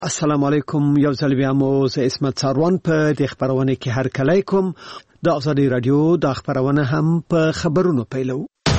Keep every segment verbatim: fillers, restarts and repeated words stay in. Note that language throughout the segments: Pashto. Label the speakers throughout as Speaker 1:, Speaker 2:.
Speaker 1: السلام علیکم. یو ځل بیا مو زه اسمت ساروان په د خبرونه کې هر کله کوم د آزادی رادیو د خبرونه هم په خبرونو پیلو.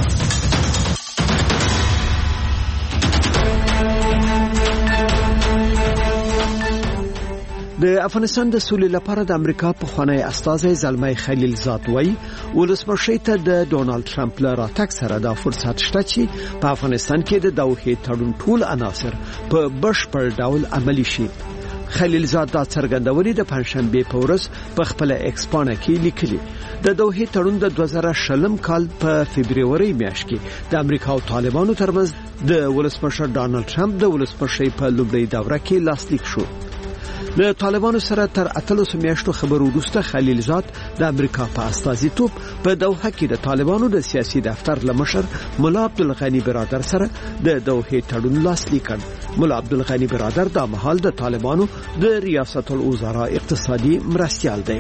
Speaker 1: د افغانستان د سولې لپاره د امریکا په خوانی استازي زلمي خلیلزاد وایي ولسمشر ته د ډونالد ټرمپ له راتګ سره د فرصت شته چې په افغانستان کې د دوحې تړون ټول عناصر په بشپړ ډول عملي شي. خلیلزاد دا څرګندونې د پنځشنبه په ورځ په خپل ایکس پاڼه کې لیکلي. د دوحې تړون د دوه زره شلم کال په فبرवरी میاشت کې د امریکا او طالبانو ترمنځ د ولسمشر ډونالد ټرمپ د ولسمشر په لومړۍ دوره کې لاسلیک شو. د طالبانو سره تر اتلس میاشتو خبرو وروسته خلیلزاد د امریکا په استازیتوب په دوحه کې د طالبانو د سیاسي دفتر لمشر مولا عبدالغنی برادر سره د دوحې تړون لاسلیک کړ. مولا عبدالغنی برادر د مهال د طالبانو د ریاست الوزرا اقتصادي مرستیال دی.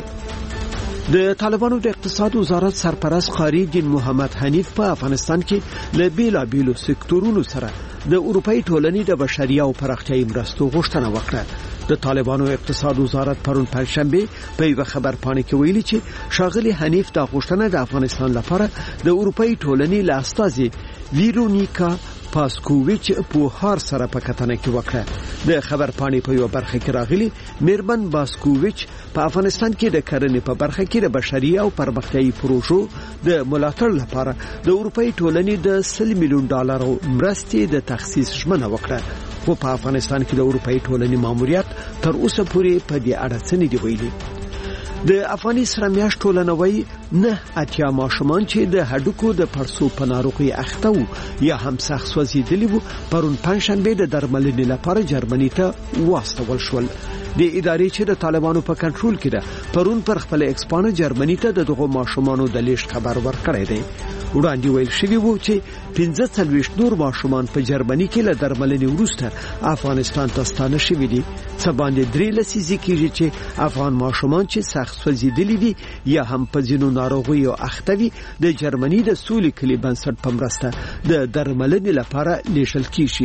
Speaker 1: د طالبانو د اقتصاد وزارت سرپرست قاری دین محمد حنیف په افغانستان کې له بیلابیلو سکتورونو سره د اروپאי ټولنې د بشري او پراختیايي مرستو غوښتنه وکړه. د طالبانو اقتصاد وزارت پرون پنځشنبه په یو خبر پاڼه کې ویلي چې شاغلي حنیف د غوښتنه د افغانستان لپاره د اروپאי ټولنې له استازي ویرونیکا پاسکوویچ په هر سره په کتنه کې وکړه. د خبر پاڼې په یو برخه کې راغلي میرمن پاسکوویچ په افغانستان کې د کرنې په برخه کې د بشري او پرمختیايي پروژو د ملاتړ لپاره د اروپאי ټولنې د سل میلیون ډالر مرستې د تخصیص ژمنه وکړه. خو په افغانستان کې د اروپאי ټولنې ماموریت تر اوسه پورې په دې اړه څه نه دی ویلي. د افغاني سره میاشت ټولنوي نه اتیا ماشومان چې د هډوکو د پرسو په ناروغي اخته وو یا هم سخت سوځیدلی وو پرون پنځشنبه د درملنې لپاره جرمني ته واستول شول. د ادارې چې د طالبانو په کنټرول کې ده پرون پر خپل ایکسپانه جرمني ته دغه ماشومانو د لیش خبر ورکړی دی. وړاندې ویل شوی وو چې پنځه څلوېښت نور ماشومان په جرمني کې له درملنې وروسته افغانستان ته ستانه شوي دي. څه باندې درې لسیزې کېږي چې افغان ماشومان چې سخت سوځېدلي دي یا هم په ځینو ناروغیو اخته وي د جرمني د سولې کلي بنسټ په مرسته د درملنې لپاره لیږل کیږي.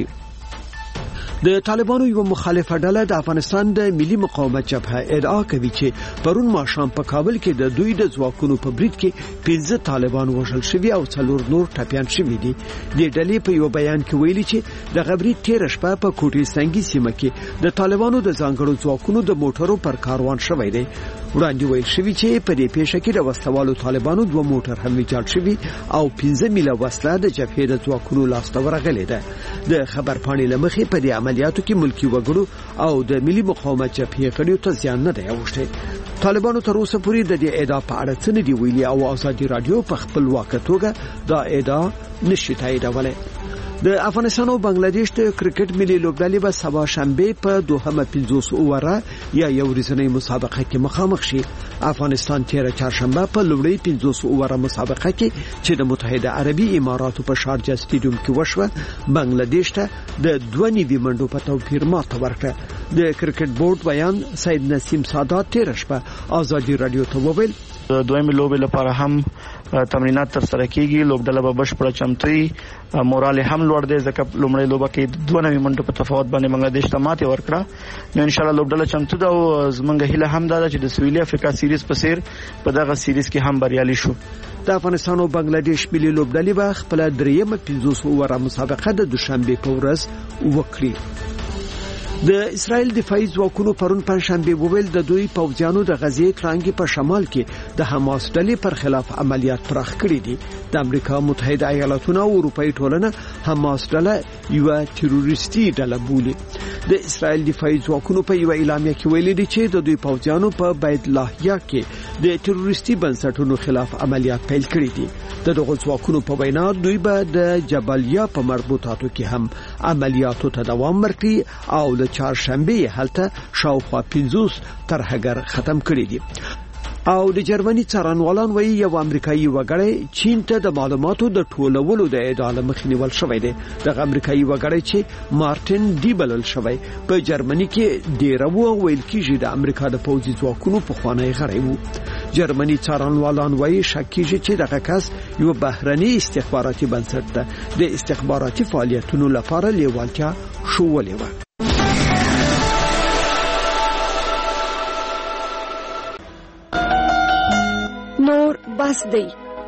Speaker 1: د طالبانو یو مخالفه ډله د افغانستان د ملي مقاومت جبهه ادعا کوي چې پرون ماښام په کابل کې د دوی د ځواکونو په برید کې پنځه طالبان وژل شوي او څلور نور ټپيان شوي دي. د ډلې په یو بیان کې ویلي چې د غبري تیر شپه په کوټي سنگي سیمه کې د طالبانو د ځانګړو ځواکونو د موټرو پر کاروان شوی دی. وړاندې ویل شوی چې په دې پیښه کې د وسوالو طالبانو دوه موټر هم ویجاړ شوي او پنځه میله وسله د جبهې د ځواکونو لاسته ورغلې ده. د خبر پاڼې لمخې په دې عملیاتو کې ملکی وګړو او د ملي مقاومت جبهې غړیو ته زیان نه دی اوښتی. طالبانو تر اوسه پورې د دې ادعا په اړه څه نه دی ویلي او آزادي رادیو په خپل واقع توګه دا ادعا نشي تاییدولی. د افغانستان او بنگلاديش د کرکټ ملي لوبډلې به سبا شنبه په دوحه پنځوس اووره یا یو ورځنۍ مسابقه کې مخامخ شي. افغانستان تیر چهارشنبه په لومړۍ پنځوس اووره مسابقه کې چې د متحده عربي اماراتو په شارجه سټیډیوم کې وشوه بنگلاديش ته د دوه نیوي منډو په توپیر ماته ورکړه. د کرکټ بورډ بیان سید نسیم سادات تیر شپه آزادي رادیو ته وویل
Speaker 2: دویمه لوبې لپاره هم تمرینات تر سره کیږي. لوبډله به بشپړه چمتوي، مورال هم لوړ دی ځکه لومړی لوبه کې دوه نوي منټو په تفاوت باندې بنگلاديش ته ماتې ورکړه. نو ان شاء الله لوبډله چمتو ده او زمونږ هیله هم ده چې د سویلي افریقا سیریز په څیر په دغه سیریز کې هم بریالي شو.
Speaker 1: د افغانستان او بنگلاديش ملي لوبډلې به خپل دریمه پنځوس اووره مسابقه د دوشنبه په ورځ وکړي. د اسرائیل دفاعي ځواکونو پرون پنځشنبه وویل د دوی پوځیانو د غزې ترانګي په شمال کې د حماس ډلې پر خلاف عملیات پراخ کړي دي. د امریکا متحده ایالاتونو او اروپאי ټولنه حماس ډله یو تروریستي ډله بولي. د اسرائیل دفاعي ځواکونو په یو اعلامیه کې ویلي دي چې د دوی پوځیانو په بیت لاهیا کې د تروریستي بنسټونو خلاف عملیات پیل کړي دي. د دغه ځواکونو په وینا دوی به د جبالیا په مربوطاتو کې هم عملیاتو ته دوام ورکړي او د چهارشنبه هلته شاوخوا پنځوس ترهګر ختم کړي دي. او د جرمني څارنوالان وایي یو امریکایي وګړی چین ته د معلوماتو د ټولولو د ادعا مخې نیول شوی دی. دغه امریکایي وګړی چې مارټین دی بلل شوی په جرمني کې ډیره وو ویل کېږي د امریکا د پوځي ځواکونو په خوانی غړی وو. جرمني څارنوالان وایي شک کېږي چې دغه کس یو بهرني استخباراتي بنسټ ده د استخباراتي فعالیتونو لپاره لیوالتیا شوولې و.
Speaker 3: بس دی.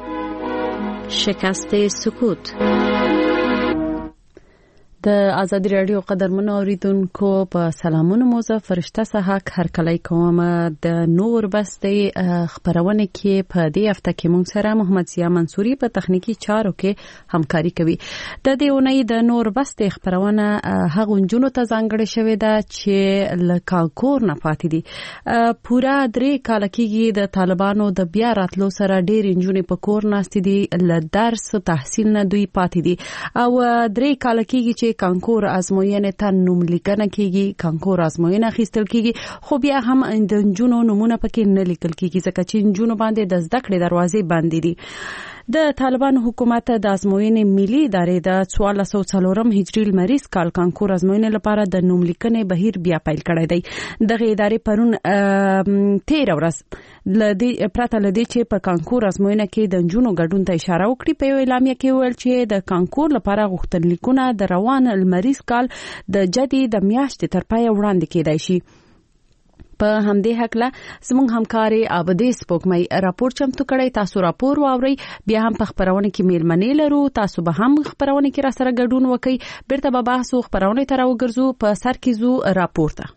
Speaker 4: شکست سکوت. د ازادي رادیو قدرمنو اوریدونکو په سلامونو موزه فرشته صحاک هر کله کوم د نور بستې خبرونه کې په دې هفته کې مونږ سره محمد ضیا منصوري په تخنیکی چارو کې همکاري کوي. د دې اونۍ د نور بستې خبرونه هغه جنونو ته ځانګړې شوې ده چې لکاکور نه پاتې دي. پورا درې کال کېږي د طالبانو د بیا راتلو سره ډېر جنونې په کور ناستې دي، ل درس تحصیل نه دوی پاتې دي او درې کال کېږي چې کانکور ازموینې ته نوم لیکنه کیږي، کانکور ازموینه اخیستل کیږي، خو بیا هم د جنونو نمونه پکې نه لیکل کیږي ځکه چې جنونو باندې د زده کړې دروازې بندې دي. د طالبانو حکومت د ازموینې ملي ادارې د څوارلس سوه څلورم هجري لمریز کال کانکور ازموینې لپاره د نوم لیکنې بهیر بیا پیل کړی دی. دغه ادارې پرون تیر ورځ لدی پراته لدی چې په کانکور ازموینه کې د جنونو ګډون ته اشاره وکړي. په یو اعلامیه کې ویل چې د کانکور لپاره غوښتنلیکونه د روان لمریز کال د جدي د میاشتې تر پای وړاندې کېدای شي. په همدې حقله زموږ همکاري عابدې سپوږمۍ راپور چمتو کړی. تاسو راپور واورئ، بیا هم په خبرونه کې میلمنې لرو، تاسو به هم خبرونه کې را سره ګډون وکړئ. بیرته به بحث او خبرونه ته راوګرځو. په سر کې زو راپور ته.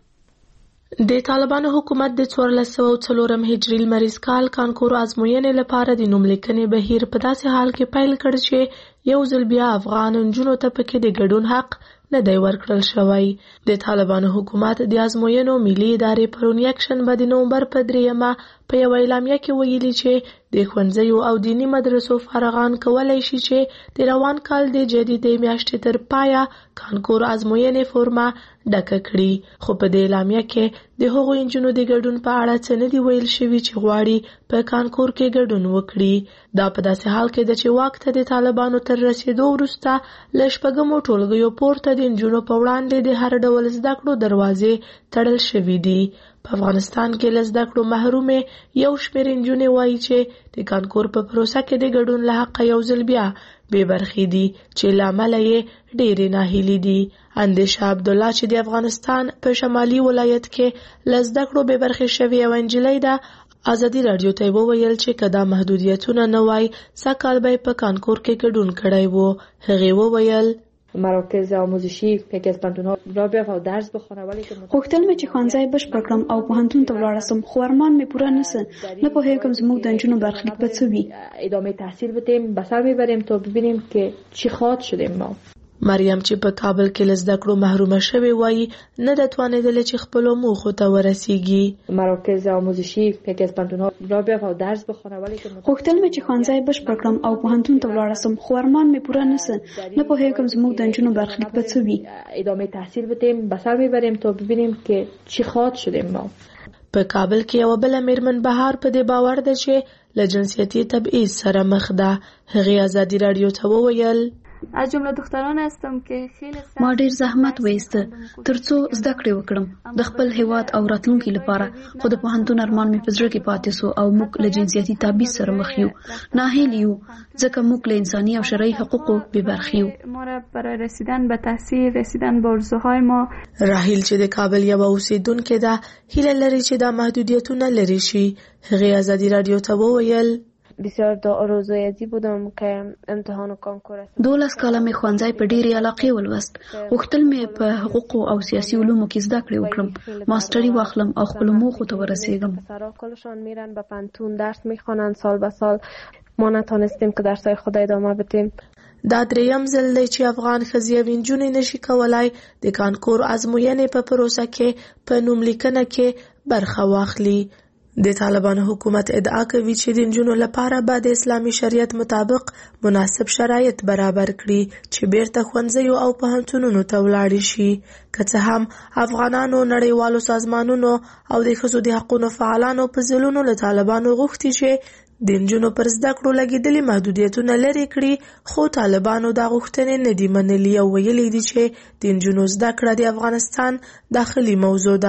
Speaker 5: د طالبانو حکومت د څوارلس سوه څلورم هجري لمریز کال کانکور ازموینې لپاره د نوم لیکنې بهیر په داسې حال کې پیل کړ چې یو ځل بیا افغان نجونو ته پکې د ګډون حق نه دی ورکړل شوی. د طالبانو حکومت د ازموینو ملي ادارې پرون یکشنبه د نومبر په دریمه په یو اعلامیه کې ویلي چې د ښوونځیو او دیني مدرسو فارغان کولای شي چې د روان کال د جدیدي میاشتې تر پایه کانکور ازموینې فورمه ډکه کړي. خو په دې اعلامیه کې د هغو نجونو د ګډون په اړه څه نه دی ویل شوي چې غواړي په کانکور کې ګډون وکړي. دا په داسې حال کې ده چې واک ته د طالبانو تر رسیدو وروسته له شپږمو ټولګیو پورته د نجونو په وړاندې د هر ډول زده کړو دروازې تړل شوي دي. په افغانستان کې له زده کړو محرومې یو شمېر نجونې وایي چې د کانکور په پروسه کې د ګډون له حقه یو ځل بیا بې برخې دي چې له امله یې ډېرې ناهیلې دي. اندیشه عبدالله چې د افغانستان په شمالي ولایت کې له زده کړو بې برخې شوې یوه نجلۍ ده، ازادي رادیو ته وویل چې که دا محدودیتونه نه وای سږ کال به یې په کانکور کې ګډون کړی و. هغې وویل
Speaker 6: مراکز آموزشی یکی از پانتونها را بیافت و درس بخوانم ولی که
Speaker 7: غوښتل مې چې ښوونځی بشپړ کړم او پوهنتون ته ولاړ شم، خو ارمان مې پوره نشو. نه پوهیږم زموږ د نجونو برخلیک به څه وي.
Speaker 6: ادامه تحصیل بدیم، به سر میبریم تا ببینیم که چی خواهد شدیم. ما
Speaker 5: مریم چې په کابل کې له زده کړو محرومه شوې وایي نه ده توانېدله چې خپلو موخو ته ورسیږي.
Speaker 6: مراکز آموزشی یکی از پانتونها را بیافت و درس بخوانم ولی که
Speaker 7: غوښتل مې چې ښوونځی بشپړ کړم او پوهنتون ته ولاړ شم، خو ارمان مې پوره نشو. نه پوهیږم زموږ د نجونو برخلیک به څه وي.
Speaker 6: ادامه تحصیل بدیم، به سر میبریم تا ببینیم که چی خواهد شدیم. ما
Speaker 5: په کابل کې یوه بله میرمن بهار په دې باور ده چې له جنسیتي تبعیض سره مخ ده. هغې ازادي رادیو ته وویل
Speaker 8: از جمله دختران هستم که خیلی
Speaker 7: ما ډیر زحمت وایسته ترڅو زده کړې وکړم د خپل هیواد او راتلونکي لپاره، خو د پوهنتون ارمان مې په زړه کې پاتې سو او موږ له جنسیتي تبعیض سره مخ یو. ناهیل یو ځکه موږ له انساني او شرعي حقوقو بې برخې یو.
Speaker 8: ما را برای رسیدن به تحصیل، رسیدن به ارزوهای ما.
Speaker 5: راهیل چې د کابل یوه اوسیدونکې ده هیله لري چې دا محدودیتونه لرې شي. هغې ازادي رادیو ته وویل
Speaker 9: بسیار دا آرزوی ازی بودم که امتحان و کانکور است.
Speaker 7: دولس کاله مې ښوونځی په ډېرې علاقې ولوست. غوښتل مې په حقوقو او سیاسي علومو کې زده کړې وکړم، ماستري واخلم او خپلو موخو ته ورسیږم.
Speaker 9: سراکلشان میرن به پانتون درس میخوانند سال به سال. ما نتانستیم که درسای خود ادامه بدیم.
Speaker 5: دا دریم ځل دی چې افغان ښځې او نجونې نشي کولای د کانکور ازموینې په پروسه کې په نوم لیکنه کې برخه واخلي. د طالبانو حکومت ادعا کوي چې د نجونو لپاره به د اسلامي شریعت مطابق مناسب شرایط برابر کړي چې بیرته ښوونځیو او پوهنتونونو ته ولاړې شي. که څه هم افغانانو، نړیوالو سازمانونو او د ښځو د حقونو فعالانو په ځلونو له طالبانو غوښتي چې د نجونو پر زده کړو لګېدلي محدودیتونه لرې کړي، خو طالبانو دا غوښتنې نه دي منلي او ویلي دي چې د نجونو زده کړه د افغانستان داخلي موضوع ده.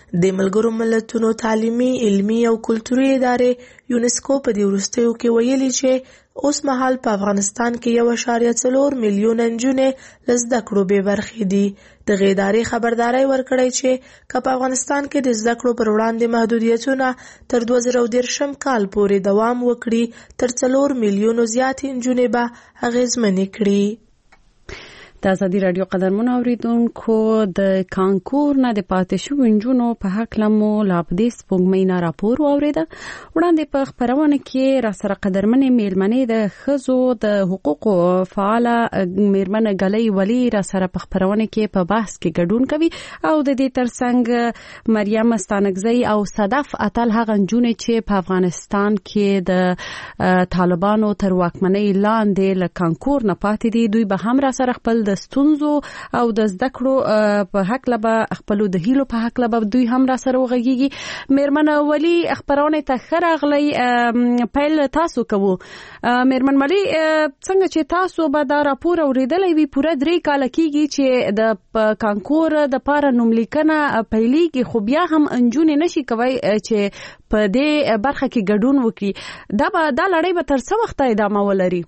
Speaker 5: د ملګرو ملتونو تعلیمي، علمي او کلتوري ادارې یونسکو په دې وروستیو کې ویلي چې اوس مهال په افغانستان کې یو اعشاریه څلور میلیونه نجونې له زده کړو بې برخې دي. دغې ادارې خبرداری ورکړی چې که په افغانستان کې د زده کړو پر وړاندې محدودیتونه تر دوه زره دېرشم کال پورې دوام وکړي، تر څلور میلیونو زیاتې نجونې به اغېزمنې کړي.
Speaker 4: د ازادي راډیو قدرمنو اوریدونکو د کانکور نه د پاتې شویو نجونو په هکله مو لا په دې سپوږمۍ نه راپور واورېده. وړاندې په خپرونه کې راسره قدرمنې میرمنې د ښځو د حقوقو فعاله میرمن ګلۍ ولي راسره په خپرونه کې په بحث کې ګډون کوي او د دې ترڅنګ مریم ستانکزی او صدف اتل هغه نجونې چې په افغانستان کې د طالبانو تر واکمنۍ لاندې له کانکور نه پاتې دي، دوی به هم راسره خپل د ستونزو او د زده کړو په حق لبه خپل د هیلو په حق لبه دوی هم را سره وغږیږي. میرمن ولی خبرونه ته خراغلی پیل تاسو کوو. میرمن ولی څنګه چې تاسو به دا راپور اوریدلې وی پوره درې کال کېږي چې د کانکور د پاره نوملیکنه پیلېږي، خو بیا هم انجونې نشي کوي چې په دې برخه کې ګډون وکړي. دا به دا لړۍ به تر څو وخت ادامه ولري؟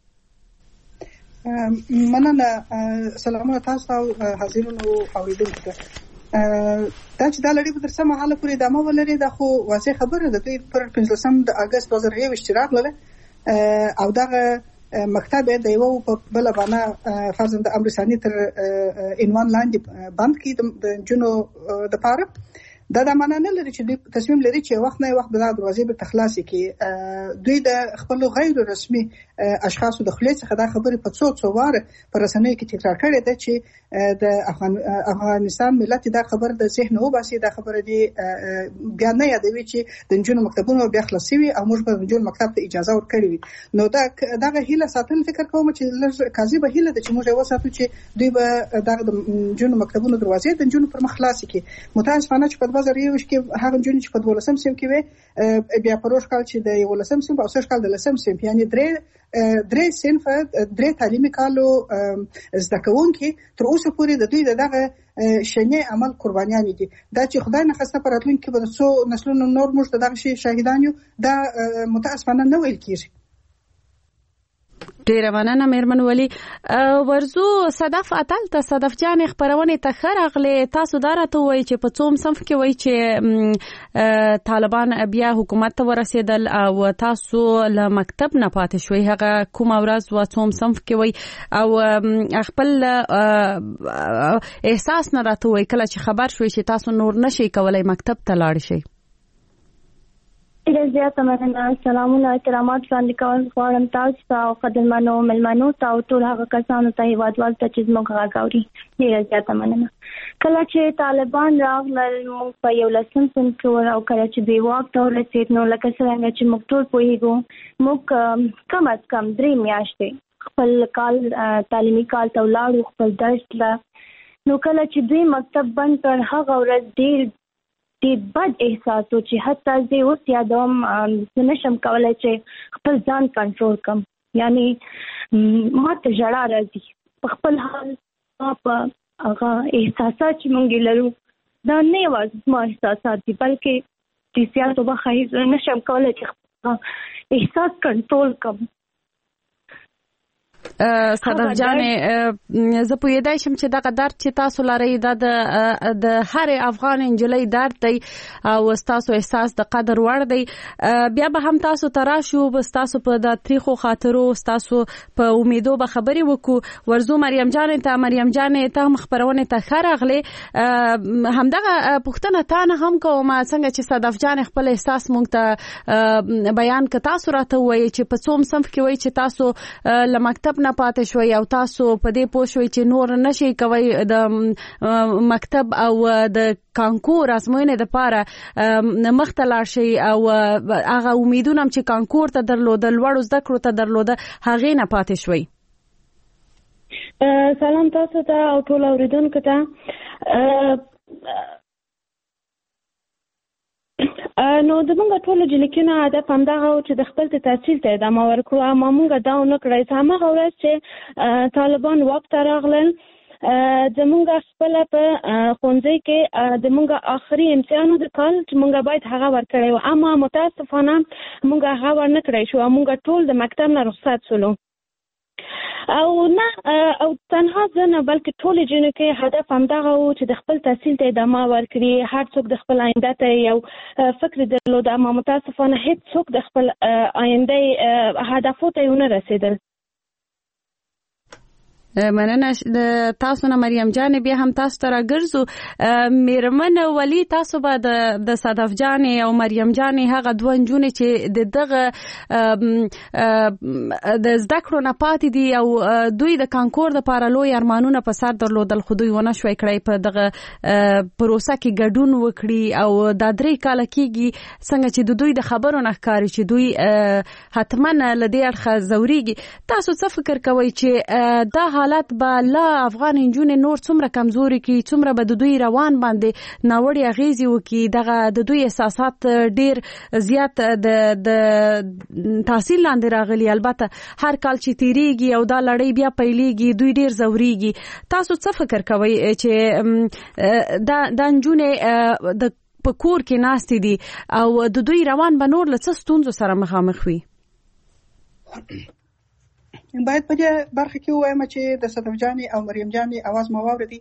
Speaker 3: مننه. سلامونه تاسو او حاضرینو اوریدونکو ته. دا چې دا لړۍ به تر څه مهاله پورې ادامه ولري دا خو واضح خبره ده. دوی پر پنځلسم د اګست دوه زره یوویشت چې راغله او دغه مکتب د یو په بله بانه فرضاً د امر ثاني تر عنوان لاندې بند کړي د نجونو دپاره. دا د معنا نه لري چې دوی تصمیم لري چې وخت نه وخت به دا دروازې به تخلاصي کړي. دوی د خپل غیر رسمي اشخاصو د خولې څخه دا خبرې په څو څو واره په رسنیو کې تکرار کړې ده چې د افغان افغانستان ملت دا خبر د ذهن وباسي. دا خبره دی بیا نه یادوي چې د نجونو مکتبونو بیا خلاصي وي او موږ به نجونو مکتب ته اجازه ورکړي وي. نو دا دغه هیله ساتل فکر کوم چې لږ کاذبه هیله ده چې موږ یې وساتو چې دوی به دغه د نجونو مکتبونو دروازې د نجونو پر مخ خلاصې کړي. متاسفانه چې په دوه زره یوویشت کې هغه نجونې چې په دولسم صنف کې وې بیا په روش کال چې د یولسم صنف او سږ کال د لسم صنف یعنې درې درې صنفه درې تعلیمي کالو زده کوونکي تر اوسه پورې د دوی دغه شنې عمل قربانیانې دي. دا چې خدای نخواسته په راتلونکي کې به د څو نسلونو نور موږ د دغه شي شاهدان یو، دا متاسفانه نه ویل کېږي.
Speaker 4: ډیره مننه میرمن ولی. ورزو صدف اتل ته صدف جان خبرونه ته خراغله. تاسو دا راته وایي چې په څوم صنف کې وایي چې طالبان بیا حکومت ته ورسېدل او تاسو له مکتب نه پاتې شوي، هغه کوم ورځ و څوم صنف کې وایي او خپل احساس نه راته وایي کله چې خبر شوي چې تاسو نور نشئ کولای مکتب ته لاړ شئ؟
Speaker 10: ډېر زیاته مننه. سلامونه احترامات وړاندې کول غواړم تاسو ته او قدرمنو مېلمنو ته او ټول هغه کسانو ته هیوادوالو ته چې زموږ غږ اوري. ډېره زیاته مننه. کله چې طالبان راغلل موږ په یولسم صنف کې ور او کله چې دوی واک ته ورسېد نو لکه څرنګه چې موږ ټول پوهېږو موږ کم از کم درې میاشتې خپل کال تعلیمي کال ته ولاړو خپل درس له. نو کله چې دوی مکتب بند کړ هغه ورځ ډېر ډېر بد احساس و چې حتی زه اوس یادوم زه نشم کولی چې خپل ځان کنټرول کړم. یعنې ما ته ژړا راځي په خپل حال. ما په هغه احساسات چې موږ لرو دا نه یوازې زما احساسات دي بلکې د سیاسو بخښئ زه نشم کولی چې خپل احساس کنټرول کړم.
Speaker 4: صدف جانې زه پوهېدای شم چې دغه درد چې تاسو لرئ دا د هرې افغان نجلۍ درد دی او ستاسو احساس د قدر وړ دی. بیا به هم تاسو ته راشو، ستاسو په د تاریخو خاطرو ستاسو په امیدو به خبرې وکړو. ورزو مریم جانې ته مریم جانې ته هم خبرونه ته ښه راغلې. همدغه پوښتنه تا نه هم کوم څنګه چې صدف جانې خپل احساس موږ ته بیان که تاسو راته ووایئ چې په څوم صنف کې وایي چې تاسو له مکتب نه پاتې شوي او تاسو په دې پوه شوي چې نور نشئ کوئ د مکتب او د کانکور ازموینې دپاره مخته لاړ شئ او هغه امیدونه هم چې کانکور ته درلوده لوړو زده کړو ته درلوده هغې نه پاتې شوي.
Speaker 10: سلام تاسو ته او ټول اوریدونکو ته. نو د موږ ټولو جلیکینو هدف همدغه و چې د خپل تحصیل ته ادامه ورکړو، اما موږ دا ونه کړی. هماغه ورځ چې طالبان واک ته راغلل زمونږ خپل په ښوونځي کې د مونږ آخري امتحان د کال چې مونږ باید هغه ورکړی و، اما متاسفانه مونږ هغه ور نه کړی شو. مونږ ټول د مکتب نه رخصت شولو او نه او تنها زه نه بلکې ټولې جنو کې هدف همدغه و چې د خپل تحصیل ته ادامه ورکړي. هر څوک د خپل آینده ته یو فکر درلود، اما متاسفانه هیڅ څوک د خپل آینده هدفو ته ونه رسیدل.
Speaker 4: مننه تاسو نه مریم جان. بیا هم تاسو ته راګرځو میرمن ولی، تاسو به د صدف جان او مریم جان هغه دوه نجونې چې د دغه د زده کړو نه پاتې دي او دوی د کانکور لپاره لوی ارمانونه په سر درلودل، خو دوی ونه شوی کړی په دغه پروسه کې ګډون وکړي او دا درې کاله کېږي څنګه چې د دوی د خبرو نه ښکاري چې دوی حتما له دې اړخه ځورېږي. تاسو څه فکر کوئ چې دا حالت به لا افغان نجونې نور څومره کمزوري کی، څومره به د دوی روان باندې ناوړې اغیزې وکړي، دغه د دوی احساسات ډیر زیات د د تحصیل لاندې راغلي. البته هر کال چې تیریږي او دا لړۍ بیا پیلېږي دوی ډیر ځورېږي. تاسو څه فکر کوئ چې دا د نجونې د په کور کې ناستې دي او د دوی روان به نور له څه ستونزو سره مخامخ وي؟
Speaker 3: باید په دې برخه کې ووایم چې د صدف جانې او مریم جانې اواز ما واورېدی.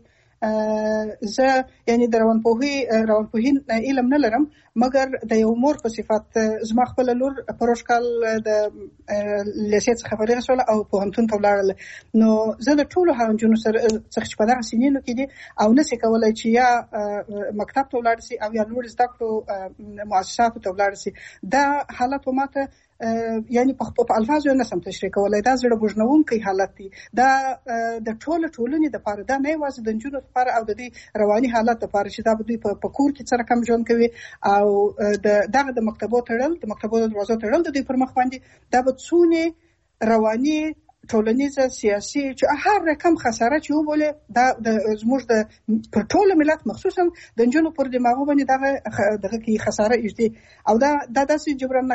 Speaker 3: زه یعنی د روانپوهي روانپوهي علم نه لرم، مګر د یو مور په صفت زما خپل لور پروش کال د لیسې څخه فارغه شوله او پوهنتون ته ولاړله. نو زه د ټولو هغه نجونو سره څخه چې په دغه سنینو کې دي او نشي کولی چې یا مکتب ته ولاړ شي او یا لوړ زده کړو مؤسساتو ته ولاړ شي. دا حالت په ماته یعنی په الفاظو نه سم تشریح کولای. دا زړه بوجنونکی حالت دی. دا د ټولو ټولنې د پاره دا نه یوازې د نجونو لپاره او د دې رواني حالت لپاره چې دا به دوی په کور کې سره کم ژوند کوي او د دغه د مکتبو تړل د مکتبو د دروازو تړل د دوی پر مخ باندې دا به څونه رواني ټولنیزه سیاسي چې هر رقم خساره چې وبوله دا د زموږ د پر ټول ملت مخصوصا د نجونو پر دماغو باندې دغه دغه کې خساره اجدي او دا د داسې جبران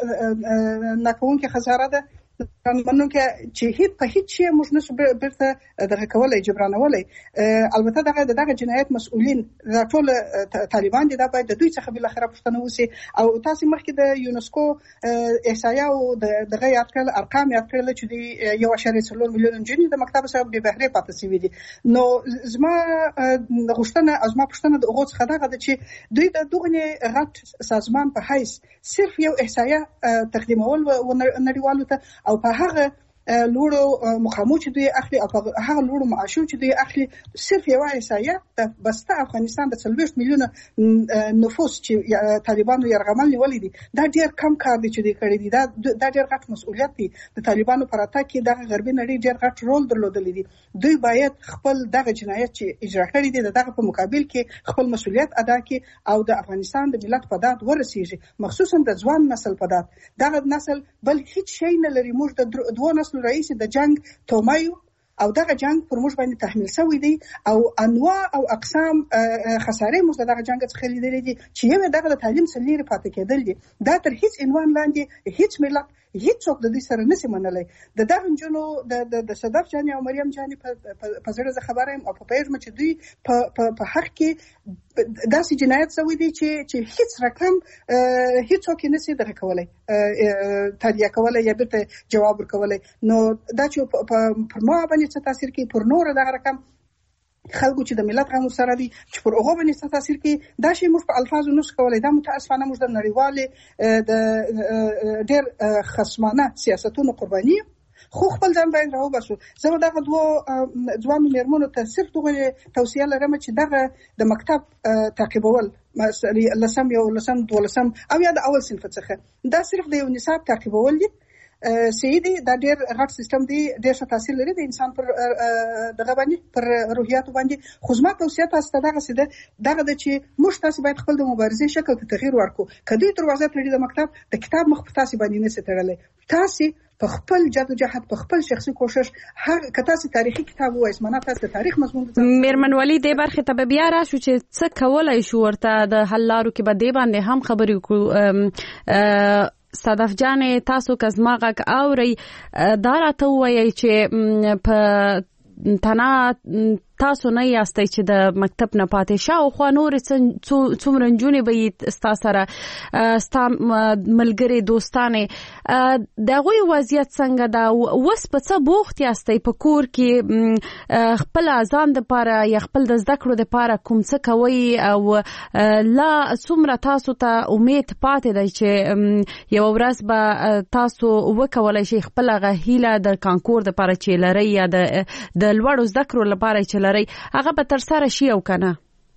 Speaker 3: نکون کې خساره ده منو کې چې هیڅ په هیڅ شی موږ نشو برته دغه کولای جبرانولای. البته دغه دغه جنایت مسؤلین د ټول طالبان دي، دا باید د دوی څخه بل اخره پښتنه وسی. او تاسو مخکې د یونسکو احصایه او دغه یاد کړل ارقام یاد کړل چې دی یو اشاریه څلور میلیون نجونې د مکتب سره به بهره پاتې شوي دي. نو زما غوښتنه از ما پښتنه د اوغوت څخه دغه چې دوی د دغه غټ سازمان په حیث صرف یو احصایه تقدیمول و نړیوالو ته او په هغه لوړو مقامو چې دوی اخلي او په هغه لوړو معاشو چې دوی اخلي صرف یو احصایه د بسته افغانستان د څلوېښت میلیونه نفوس چې طالبانو یرغمل نیولې دي دا ډیر کم کار دی چې دوی کړی دي. دا دا ډیر غټ مسؤلیت دی. د طالبانو پر اتاک کې دغه غربي نړۍ ډیر غټ رول درلودلی دی. دوی باید خپل دغه جنایت چې اجرا کړی دي دغه په مقابل کې خپل مسؤلیت ادا کړي او د افغانستان د ملت په داد ورسیږي، مخصوصا د ځوان نسل په داد. دغه نسل بل هیڅ شی نه لري. موږ د دوه نسل رئیس د جنگ تومایو او دغه جنگ پر موږ باندې تحمیل شوی دی او انواع او اقسام خسارې موږ دغه جنگ څخه لیدلې دي چې یو دغه د تعلیم سلیری پاتې کېدل دي. دا تر هیڅ عنوان لاندې هیڅ ملت هیڅ څوک د دې سره نشي منلای. د دغه نجونو د د صدف جانې او مریم جانې په زړه خبره او په پیغام چې دوی په په حق کې داسې جنایت شوی دی چې چې هیڅ رقم هیڅ څوک نشي درک کولای تادیه کولای یا بیرته جواب ورکولای. نو دا چې پر ما باندې څه تاثیر کوي پر نور دغه رقم خلکو چې د ملت غو سره دي چې پر هغه باندې څه تاثیر کوي دا شی موږ په الفاظو نو کولای. دا متاسفانه موږ د نړیوالې د ډېر خصمانه سیاستونو قرباني خو خپل ځان باید راو باسو. زه دغه دوه ځوان میرمنو ته صرف دغه توصیه لرم چې دغه د مکتب تعقیبول لسم یو لسم دولسم او یا د اول صنف څخه دا صرف د یو نصاب تعقیبول دي. سیدی دا ډیر غټ سیستم دی، ډیر څه تاثیر لري د انسان پر دغه باندې پر روحیات باندې. خو زما توصیه تاسو ته دغه سیده دغه د چې موږ تاسو باید خپل د مبارزې شکل ته تغییر ورکو. کدی دروازه تړي د مکتب د کتاب مخ په تاسو باندې نه ستړلې. تاسو په خپل جدوجہد په خپل شخصي کوشش هر کته سي تاریخي کتاب وایي اسمنه تاسو تاریخ مضمون
Speaker 4: میرمن ولی د برخه ته بیا را شو چې څه کولای شو ورته د حل لارو کې به دی باندې هم خبرې وکړو. صدف جان تاسو کزماغه اوري دا راته وایي چې په تنا تاسو نه یاستئ چې د مکتب نه پاتې شاو خو نور څومره نجونې به ستا سره ستا ملګری دوستانه د غوي وضعیت څنګه دا وس په څه بوخت یاستئ په کور کې خپل ځان د پاره یا خپل د زده کړو د پاره کوم څه کوي او لا څومره تاسو ته امید پاتې دی چې یو ورځ به تاسو وکولای شئ خپل غهیله د کانکور د پاره چې لري یا د د لوړو زده کړو لپاره چې لري هغه به تر سره شي او کنه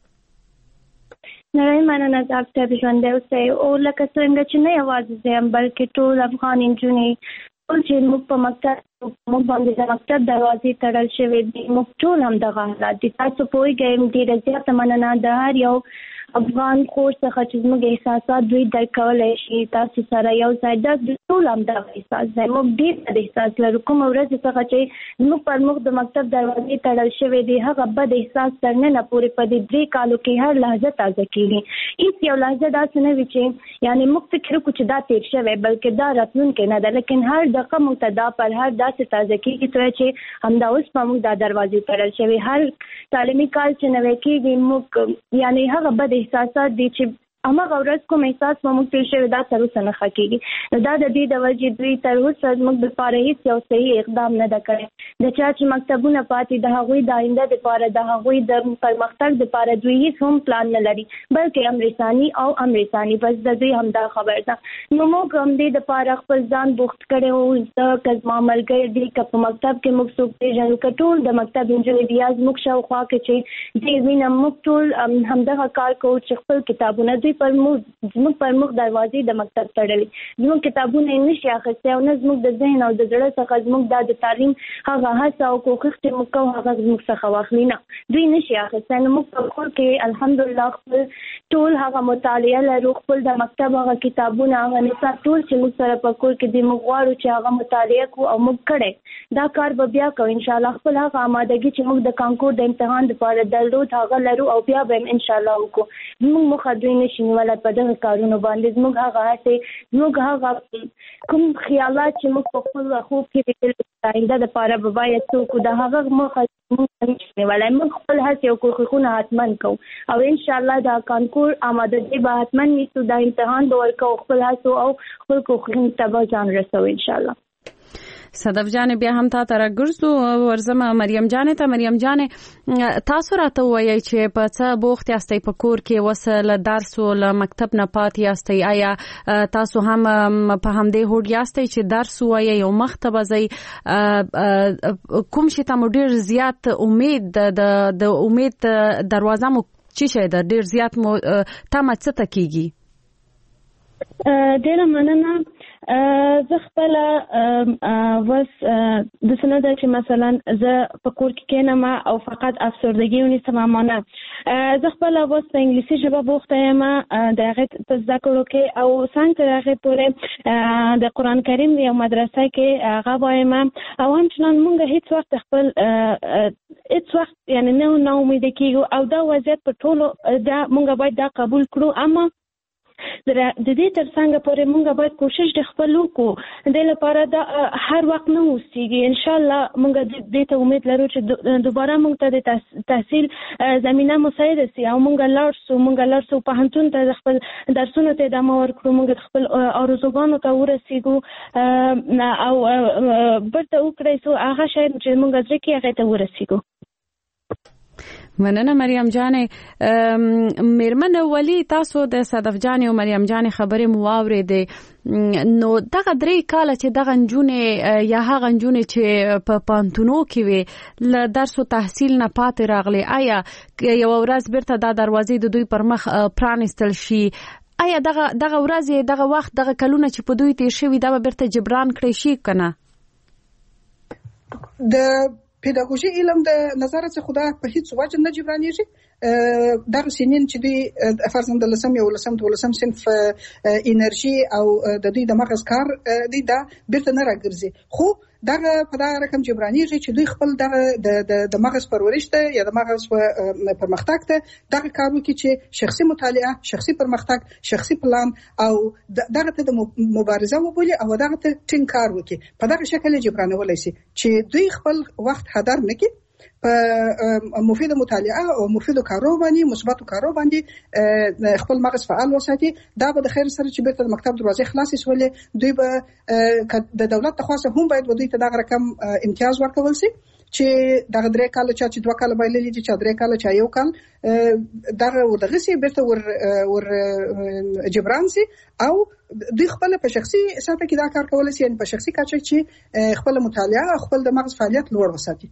Speaker 10: نړۍ مننه ډاکټر ژوندۍ اوسئ او لکه څنګه چې نه یوازې زه یم بلکې ټول افغان نجونې ټول چې موږ په مکتب موږ باندې د مکتب دروازې تړل شوې دي موږ ټول همدغه حالات دي تاسو پوهېږئ ډېره زیاته مننه د هر یو افغان خور څخه چې زموږ احساسات دوی درک کولی شي تاسو سره یو ځای دا ټول همدغه احساس دی موږ ډېر بد احساس لرو کومه ورځ څخه چې زموږ پر مخ د مکتب دروازې تړل شوې دي هغه بد احساس تر ننه پورې په دې درې کالو کې هر لحظه تازه کېږي هېڅ یو لحظه داسې نه وي چې یعنې موږ فکر وکړو چې دا تېر شوی بلکې دا راتلونکی نه ده لیکن هر دقیقه موږ ته دا پر هر داسې تازه کېږي څومره چې همدا اوس په موږ دا دروازې تړل شوې هر تعلیمي کال چې نوی کېږي موږ یعنې هغه بد احساسات دي چې هماغه ورځ کوم احساس به موږ تېر شوی دا تر اوسه نه ښه کېږي نو دا د دې د وجې دوی تر اوسه زموږ دپاره هېڅ یو صحیح اقدام نه ده کړی د چا چې مکتبونه پاتې د هغوی د آینده دپاره د هغوی د پرمختګ دپاره دوی هېڅ هم پلان نه لري بلکې امرساني او امرساني بس د دوی همدا خبر ده نو موږ همدې دپاره خپل ځان بوخت کړی وو زه که زما ملګري دي که په مکتب کې موږ څوک پېژنو که ټول د مکتب نجونې دي یا زموږ شاوخوا کې چې دې وینم موږ ټول همدغه کار کوو چې خپل کتابونه دوی پر موږ زموږ پر مخ دروازې د مکتب تړلې زموږ کتابونه یې نشي اخیستی او نه زموږ د ذهن او د زړه څخه زموږ دا د تعلیم هغه هڅه او کوښښ چې موږ کوو هغه زموږ څخه واخلي نه دوی نشي اخیستی نو موږ په کور کې الحمدلله خپل ټول هغه مطالعه لرو خپل د مکتب هغه کتابونه هغه نصاب ټول چې موږ سره په کور کې دي موږ غواړو چې هغه مطالعه کړو او موږ کړی دا کار به بیا کوو انشاءالله خپل هغه آمادګي چې موږ د کانکور د امتحان دپاره درلود هغه لرو او بیا به هم انشاءالله وکړو زموږ موخه دوی نشي نیولی په دغه کارونو باندې زموږ هغه هڅې زموږ هغه کوم خیالات چې موږ په خپل خوب کې لیدلي د آینده دپاره به باید څه وکړو د هغه موخه موږ نشو نیولی موږ خپل هڅې او کوښښونه حتما کوو او انشاءالله دا کانکور آمادګي به حتما نیسو دا امتحان به ورکوو خپل هڅو او خپل کوښښونو ته به ځان رسوو انشاءالله
Speaker 4: صدف جان بیا هم تا تر ګرځو ورزم مریم جان ته مریم جان تاسو راته وایي چې په څه بوخت یاستئ په کور کې وسله درس او له مکتب نه پاتې یاستئ آیا تاسو هم په همدې هوډ یاستئ چې درس وایي او مکتب ځای کوم شي ته مو ډیر زیات امید د د امید دروازه مو چې شه د ډیر زیات مو تمه څه تکیږي
Speaker 11: ډیر مننه زه خپل وس د سند چې مثلا زه په کور کې کېنم او فقط افسردگی ونیسم مانه زه خپل وس په انګلیسي ژبه بوخته یم د هغه په زده کړو کې او څنګه تر هغه پورې د قرآن کریم یو مدرسه کې هغه وایم او همچنان مونږ هیڅ وخت خپل هیڅ وخت یعنی نه نو امید کېږو او دا وضعیت په ټولو دا مونږ باید دا قبول کړو اما د دې تر څنګه پورې موږ باید کوشش د خپل وکړو د لپاره دا هر وخت نه اوسېږي ان شاء الله موږ دې ته امید لرو چې دوباره موږ ته د تحصیل زمينه مساعده سي او موږ لاړ شو موږ لاړ شو په هنتون ته خپل درسونه ته ادامه ورکړو موږ خپل ارزوګانو ته ورسېږو او برته وکړای سو هغه شی چې موږ ځکه هغه ته ورسېږو
Speaker 4: مننه مریم جانې میرمن ولی تاسو د صدف جانې او مریم جانې خبرې مو واورېدې نو دغه درې کاله چې دغه نجونې یا هغه نجونې چې په پانتونو کې وي له درس او تحصیل نه پاتې راغلي آیا یو ورځ بیرته دا دروازې د دوی پر مخ پرانستل شي آیا دغه دغه ورځ دغه وخت دغه کلونه چې په دوی تیر شوي دا به بیرته جبران کړی شي کنه
Speaker 3: د پیداګوژي علم د نظر څخه خدا په هیڅ وجه نه جبرانېږي دغه سنین چې دی فرضاً د لسم یو لسم دولسم صنف انرژي او د دوی د مغز کار دی دا بیرته نه راګرځي خو دغه په دغه رقم جبرانېږي چې دوی خپل دغه د د مغز پرورش ته یا د مغز پرمختګ ته دغه کار وکړي چې شخصي مطالعه شخصي پرمختګ شخصي پلان او دغه ته د مبارزه وبولي او دغه ته ټینګ کار وکړي په دغه شکل جبرانولای شي چې دوی خپل وخت هدر نه کړي په مفید مطالعه او مفید کارو باندې مثبت کارو باندې خپل مغز فعال وساتي. دا به د خیر سره چې بیرته د مکتب دروازې خلاصې شولې دوی به د دولت تخواصه هم باید دوی ته دغه رقم امتیاز ورکول شي چې دغه درې کال چې دوه کال بایللي دي چې درې کال چې یو کال دغه ودغه سي بیرته ور ور جبران سي او دوی خپل په شخصي ساته کې دا کار کول سي په شخصي کچه چې خپل مطالعه خپل د مغز فعالیت لوړ وساتي.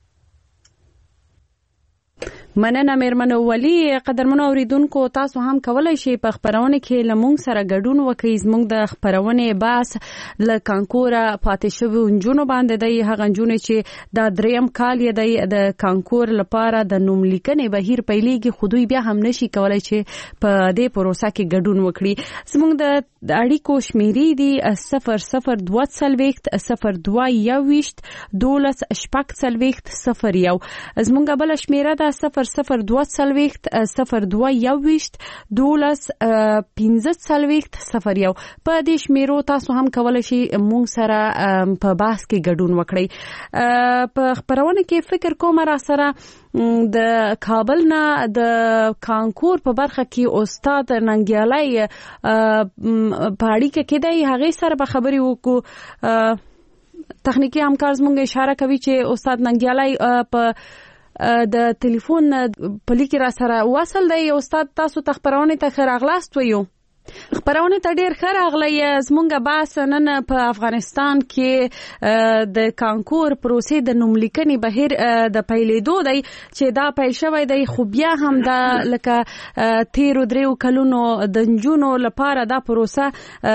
Speaker 4: مننه مېرمن ولی. قدرمنو اوریدونکو تاسو هم کولای شئ په خبرونه کې لمونږ سره ګډون وکړئ. زموږ د خبرونه باس ل کانکور پاتې شوی انجونو باندې دی هغه انجونې چې د دریم کال یې دی د کانکور لپاره د نوم لیکنې بهیر پیلېږي خو دوی بیا هم نشي کولای چې په دې پروسه کې ګډون وکړي. زموږ د اړیکو شمیرې دي صفر صفر دوه څلوېښت صفر دوه یوویشت دولس شپږ څلوېښت صفر یو. زموږ بل شمیره ده صفر صفر دوه څلوېښت صفر دوه یوویشت دولس پنځه څلوېښت صفر یو. په دې شمیرو تاسو هم کولای شئ موږ سره په بحث کې ګډون وکړئ. په خبرونه کې فکر کوم را سره د کابل نه د کانکور په برخه کې استاد ننګیالي په اړیکه کې دی هغه سره به خبري وکړو. تخنیکی همکار زموږ اشاره کوي چې استاد ننګیالي په د ټلیفون په لیکه را سره وصل دی. استاد تاسو ته خبرونه ته خراغلاست ویو. خبرونه ته ډیر خراغلی. زمونږ باس نن په افغانستان کې د کانکور پروسې د نوم لیکنې بهیر د پیلېدو دی چې دا پیل شوی دی خو بیا هم دا لکه تیرو دریو کلونو د نجونو لپاره دا پروسه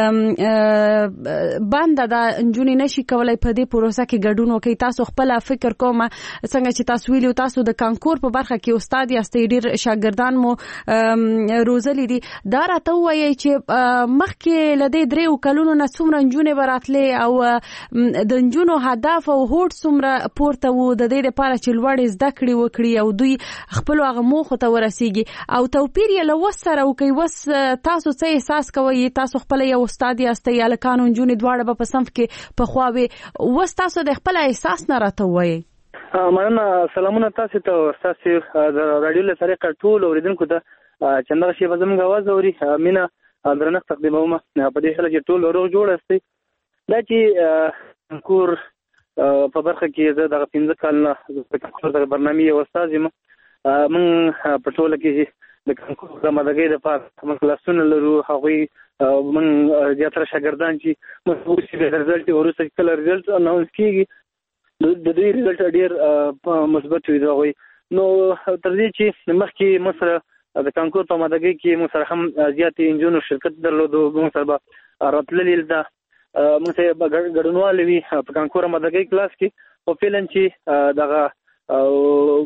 Speaker 4: بنده ده. نجونې نشي کولای په دې پروسه کې ګډون وکړي. تاسو خپل فکر کوم څنګه چې تاسو ویلو تاسو د کانکور په برخه کې استاد یاستئ ډیر شاګردان مو روزلي دي. دا راته وایي چې مخکې لدې دریو کلونو نه څومره نجونې براتلې او د نجونو هدف او هوډ څومره پورته وو د دې لپاره چې لوړ زده کړې وکړي او دوی خپل هغه موخو ته ورسیږي او توپیر یې له وس سره وکړي. وس تاسو څه احساس کوئ؟ تاسو خپل یو استاد یاستئ هلکانو نجونې دواړه به په صنف کې پخوا وې. وس تاسو د خپل احساس نه راته ووایئ.
Speaker 2: مننه. سلامونه تاسو ته تاسو د رادیو له طریقه ټول اوریدونکو ته چې همدغه شی به زموږ اواز اوري مینه درنښت تقدیموم. په دې سره چې ټول روغ جوړ استي دا چې کانکور په برخه کې زه دغه پنځه کال نه کانکور د برنامې یو استاد یم. موږ په ټوله کې د کانکور د مدګۍ لپاره موږ کلاسونه لرو. هغوی موږ زیاتره شاګردان چې موږ اوس د رزلټ وروسته کله رزلټ اناونس کېږي د دوی رزلټ ډېر مثبت وي د هغوی. نو تر دې چې مخکې موږ سره د کانکور په مدګۍ کې موږ سره هم زیاتې انجونو شرکت درلودو. موږ سره به راتللي ده موږ سره به ګډونوالې وي په کانکور مدګۍ کلاس کې. خو فعلا چې دغه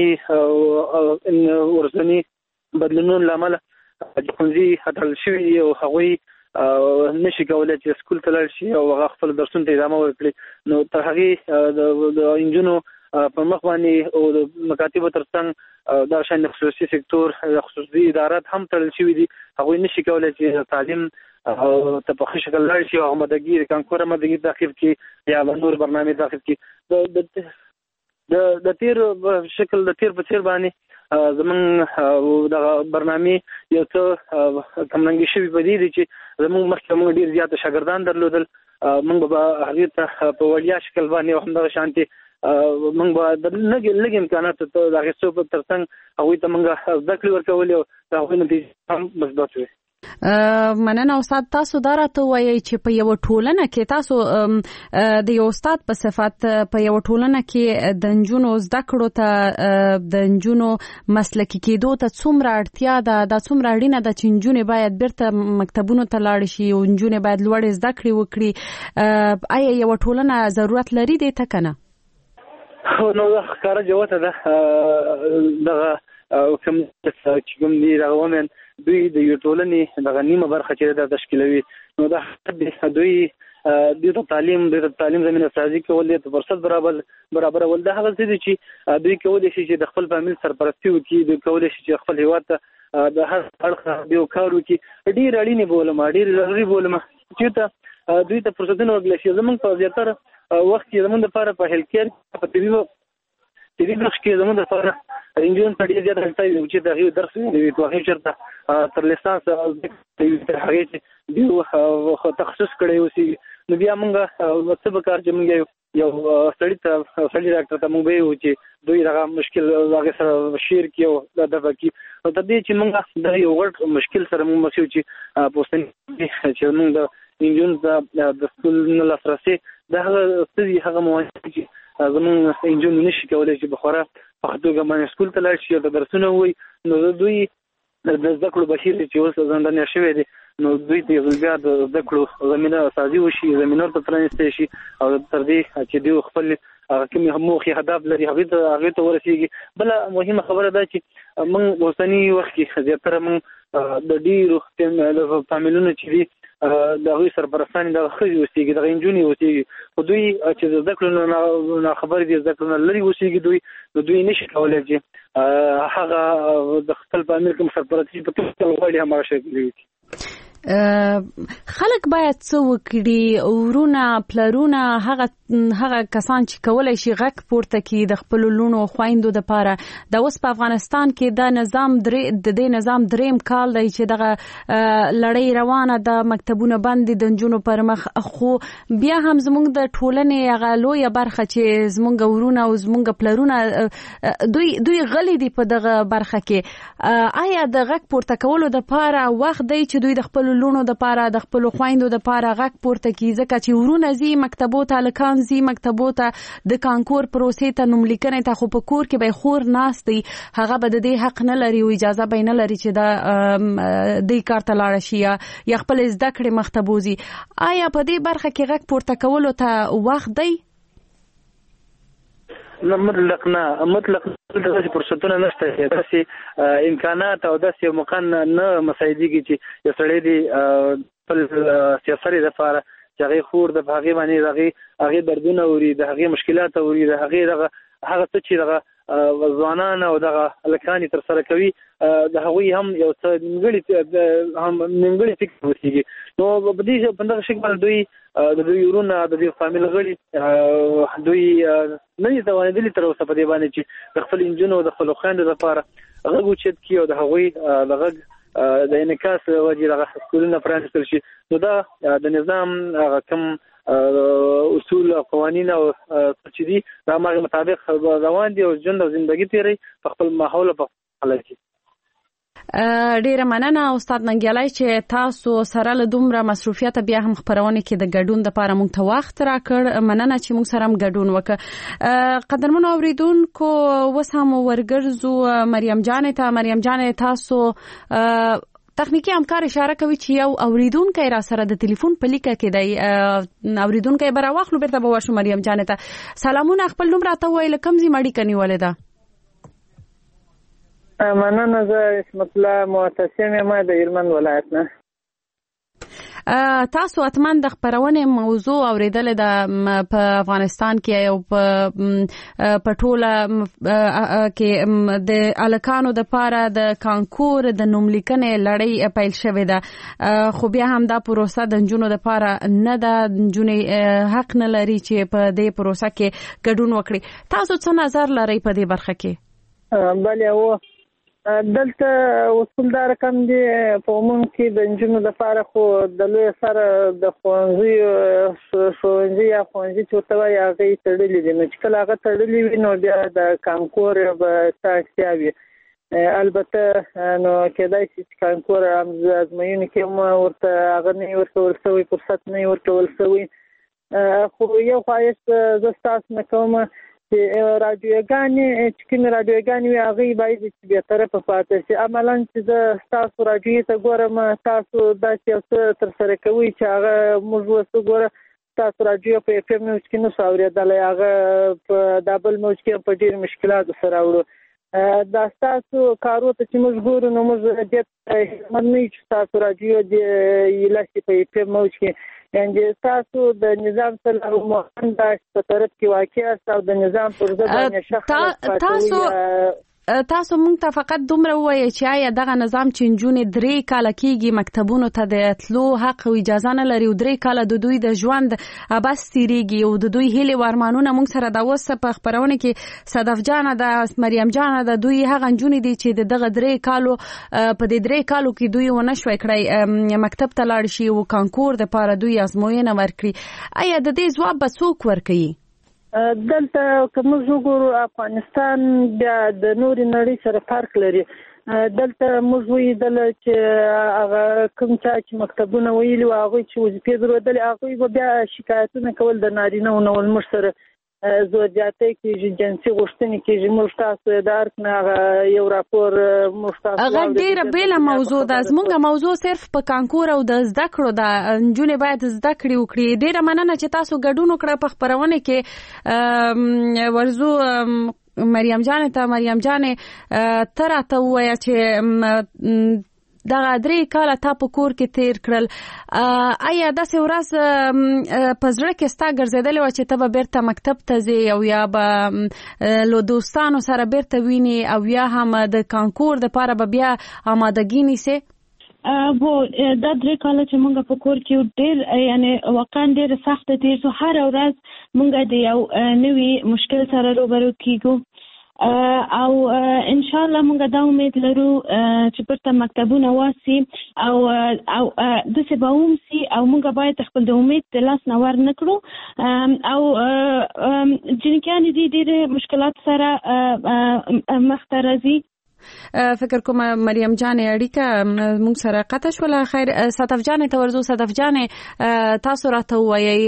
Speaker 2: وروستني وروستني بدلونونو له امله ښوونځي هټل شوي دي او هغوی نشي کولی چې سکول ته لاړ شي او هغه خپل درسونو ته ادامه ورکړي. نو تر هغې د انجونو په مخ باندې او د مکاتبو ترڅنګ دا شان د خصوصي سکتور د خصوصي ادارات هم تړل شوي دي. هغوی نشي کولی چې تعلیم ته په ښه شکل لاړ شي او مدګي د کانکور مدګي تعقیب کړي یا نور برنامې تعقیب کړي. د د تیر شکل د تیر په تیر باندې زمونږ دغه برنامې یو څه کمرنګي شوي په دې دي چې زمونږ مخکې موږ ډېر زیاته شاګردان درلودل. موږ به هغې ته په وړیا شکل باندې او همدغه شانتې موږ به د لږ لږ امکاناتو ته د اخیستو په ترڅنګ هغوی ته موږ زده کړې ورکولې او د هغوی نتیجې هم مثبت وې.
Speaker 4: مننه استاد. تاسو دا راته وایئ چې په یو ټولنه کې تاسو د یو استاد په صفت په یو ټولنه کې د نجونو زده کړو ته د نجونو مسلکي کېدو ته څومره اړتیا ده؟ دا څومره اړینه ده چې نجونې باید بیرته مکتبونو ته لاړې شي او نجونې باید لوړې زده کړې وکړي؟ آیا یو ټولنه ضرورت لري دې ته که نه؟
Speaker 2: نو ښکاره جوته ده دغه کوم چې کوم دي دغه ومن دوی د یو ټولنې دغه نیمه برخه چې دا تشکیلوي. نو دا دوی دوی ته تعلیم دوی ته تعلیم زمینه سازي کول دي فرصت برابر برابرول. دا هغه څه دي چې دوی کولی شي چې د خپل فامیل سرپرستي وکړي. دوی کولی شي چې خپل هیواد ته د هر اړخه یو کار وکړي. ډېر اړینې بولم ډېر ضروري بولم چې ته دوی ته فرصتونه ورکړل شي. زموږ په زیاتره وخت کې زموږ لپاره په هیلث کیر په طبي
Speaker 12: چې دې بخش کې زموږ لپاره انجن ته ډېر زیات اړتیا وي چې دا یو درس دی په هغه چرته تر لیسانس د هغه چې دیو تخصص کړی اوسي نو بیا موږ څه به کار چې موږ یو سړی ته سړی ډاکټر ته موږ وایو چې دوی هغه مشکل هغه سره شیر کیو د دغه او د دې چې موږ د یو ورډ مشکل سره موږ مسیو چې پوسټنګ چې موږ د انجن د سکول نه لاسرسي د هغه ستړي هغه مواد چې زموږ انجن نشي کولای چې بخوره په خطوګه باندې سکول ته لاړ شي او د درسونه وي نو دوی د زده کړو بهیر چې اوس ځندنه شوی دی نو دوی ته بیا د زده کړو زمينه سازي وشي زمينه ته پرانستې شي او تر دې چې دوی خپل کوم هموخي هدف لري هغه ته هغه ته ورسیږي بل مهمه خبره ده چې موږ اوسنی وخت کې زیاتره موږ د ډیرو د فامیلونو چې دي د هغوی سرپرستانې د ښځې اوسېږي دغه نجونې اوسېږي خو دوی چې د زده کړو نه خبرې دي زده کړو نه لرې اوسېږي دوی نو دوی نشي کولی چې هغه د خپل فامیل کوم سرپرستي په ټول غواړي هماغه شی وکړي.
Speaker 4: خلک باید څه وکړي ورونه پلرونه هغه هغه کسان چې کولای شي غږ پورته کړي د خپل لونو خويندو د پاره د اوس په افغانستان کې د نظام درې د دې نظام دریم کال دی چې دغه لړۍ روانه د مکتبونه باندې د جنونو پر مخ خو بیا هم زموږ د ټولنې هغه لویه برخه چې زموږ ورونه او زموږ پلرونه دوی دوی غلي دي په دغه برخه کې آیا د غږ پورته کولو د پاره وخت دی چې دوی د خپل لونو د پاره د خپل خويندو د پاره غږ پورته کی ځکه چې ورونه زی مکتبو ته لکان زی مکتبو ته د کانکور پروسې ته نوم لیکنه ته خو په کور کې به خور ناستي هغه به د دې حق نه لري او اجازه به نه لري چې دا د کار ته لاړ شي یا خپل زده کړې مکتبوزي آیا په دې برخه کې غږ پورته کولو ته وخت دی؟
Speaker 12: نه مطلق نه مطلق دغه فرصتونه نشته داسې امکانات او داسې مکان نه مساعدېږي چې یو سړی دی خپل سیاست لپاره چې هغه خور د هغه باندې هغه هغه دردونه اوري د هغه مشکلات اوري د هغه دغه هغه څه چې دغه ځوانان او دغه الکاني تر سره کوي د هغوی هم یو څه نیمګړي هم نیمګړي فکر وکړي نو په دې په دغه شکل باندې دوی د دوی ورونه د دوی فامیل غړي دوی نه دي توانېدلي تر اوسه په دې باندې چې د خپل انجونو د خپل خويندو لپاره غږ اوچت کړي او د هغوی د غږ د انعکاس وجې دغه سکولونه پرانیستل شي نو دا د نظام هغه کوم اصول او قوانین او چې دي د هغه مطابق روان دي او ژوند او ژوندۍ تیري په خپل ماحول په خپل کې.
Speaker 4: ډیره مننه استاد ننګیالای چې تاسو سره له دومره مصروفیت بیا هم خبرونه کې د ګډون لپاره مونږ ته وخت راکړ مننه چې مونږ سره هم ګډون وکړ. قدرمن اوریدونکو وس هم ورګرځو مریم جان ته مریم جان تاسو تخنیکی همکار اشاره کوي چې یو اوریدونکو را سره د ټلیفون په لیکه کې دی اوریدونکو به راوخلو بیرته به واشو مریم جان ته سلامونه خپل نوم راته وایي کوم ځای مړی کني ولدا
Speaker 13: مننه زه اسمت الله معتصم یم د هلمند ولایت نه.
Speaker 4: تاسو اتمن د خبرونه موضوع اوریدل د په افغانستان کې او په پټوله کې د الکانو د پاره د کانکور د نوم لیکنې لړۍ پیل شوې ده خو بیا هم دا پروسه د جنونو د پاره نه د جنونې حق نه لري چې په دې پروسه کې ګډون وکړي تاسو څه نظر لرئ په دې برخه کې؟
Speaker 13: بله و دلته اصول دا رقم دي په عموم کې د نجونو لپاره خو د لوی سره د ښوونځي ښوونځي یا ښوونځي چې ورته وایي هغه یې تړلي دي نو چې کله هغه تړلي وي نو بیا د کانکور به څه اړتیا وي البته نو کېدای شي چې کانکور ازموینې کې هم ورته هغه نه یې ورکول شوی فرصت نه یې ورکول شوی خو یو خواهش زه ستاسو نه کوم چې راډیوګانې چې کومې راډیوګانې وي هغوی باید چې بېطرفه پاتې شي عملاً چې زه ستاسو راډیویې ته ګورم تاسو داسې یو څه ترسره کوئ چې هغه موږ اوس وګوره ستاسو راډیو په اف ام موج کې نه شو اورېدلی هغه په دا بل موج کې په ډېرو مشکلاتو سره اورو دا ستاسو کارو ته چې موږ ګورو نو موږ دې هیڅمن نه یو چې ستاسو راډیو دې لاسي په اف ام موج کې یعنی تاسو د نظام سره مهمه په طرف کې واقع است او د نظام پر ضد باندې شخص
Speaker 4: تاسو تاسو مونږ ته فقط دومره وایي چې آیا دغه نظام چې نجونې درې کاله کېږي مکتبونو ته د تلو حق او اجازه نه لري او درې کاله د دوی د ژوند بس تیریږي او د دوی هیلې او ارمانونه مونږ سره د اوس په خپرونه کې صدف جانه د مریم جانه د دوی هغه نجونې دي چې دغه درې کالو په دې درې کالو کې دوی ونه شوي کړی مکتب ته لاړ شي او کانکور د پاره دوی ازموینه ورکړي. آیا د دې ځواب به څوک ورکوي؟
Speaker 13: دلته کوم وګورو افغانستان بیا د نوري نړۍ سره فرق لري. دلته موږ ویل چې هغه کوم چې مکتبونه ویلي او هغه چې وظیفې درلودل هغه بیا شکایتونه کول د نارینه او نول مر سره زور جاته کېږي جنسي غوښتنې کېږي. موږ تاسو د ارک نه یو راپور موږ تاسو
Speaker 4: هغه ډیره بیل موضوع ده. زموږ موضوع صرف په کانکور او د زده کړو ده. نجونې باید زده کړې وکړي. ډیره مننه چې تاسو ګډون وکړه په خپرونه کې. ورزو مریم جان ته مریم جان تر اته وایي چې دغه درې کاله تا په کور کې تیر کړل. آیا داسې ورځ په زړه کې ستا ګرځېدلې وه چې ته به بیرته مکتب ته ځې او یا به له دوستانو سره بیرته وینې او یا هم د کانکور دپاره به بیا آمادګي نیسې؟
Speaker 11: وو دا درې کاله چې موږ په کور کې ډېر یعنی واقعا ډېر سخت تیر شو. هر ورځ موږ د یو نوي مشکل سره روبرو کیږو او ان شاء الله موږ دا امید لرو چې پرته مکتبونه واسي او او د سباوم سي او موږ باید خپل د امید د لاس نه ور نکړو او جنکان دي ډېر مشکلات سره مخ ته راځي.
Speaker 4: فکر کوم مریم جان اړیکه موږ سره قطع شوله. خیر صدف جان ته ورزو. صدف جان تاسو راته وایي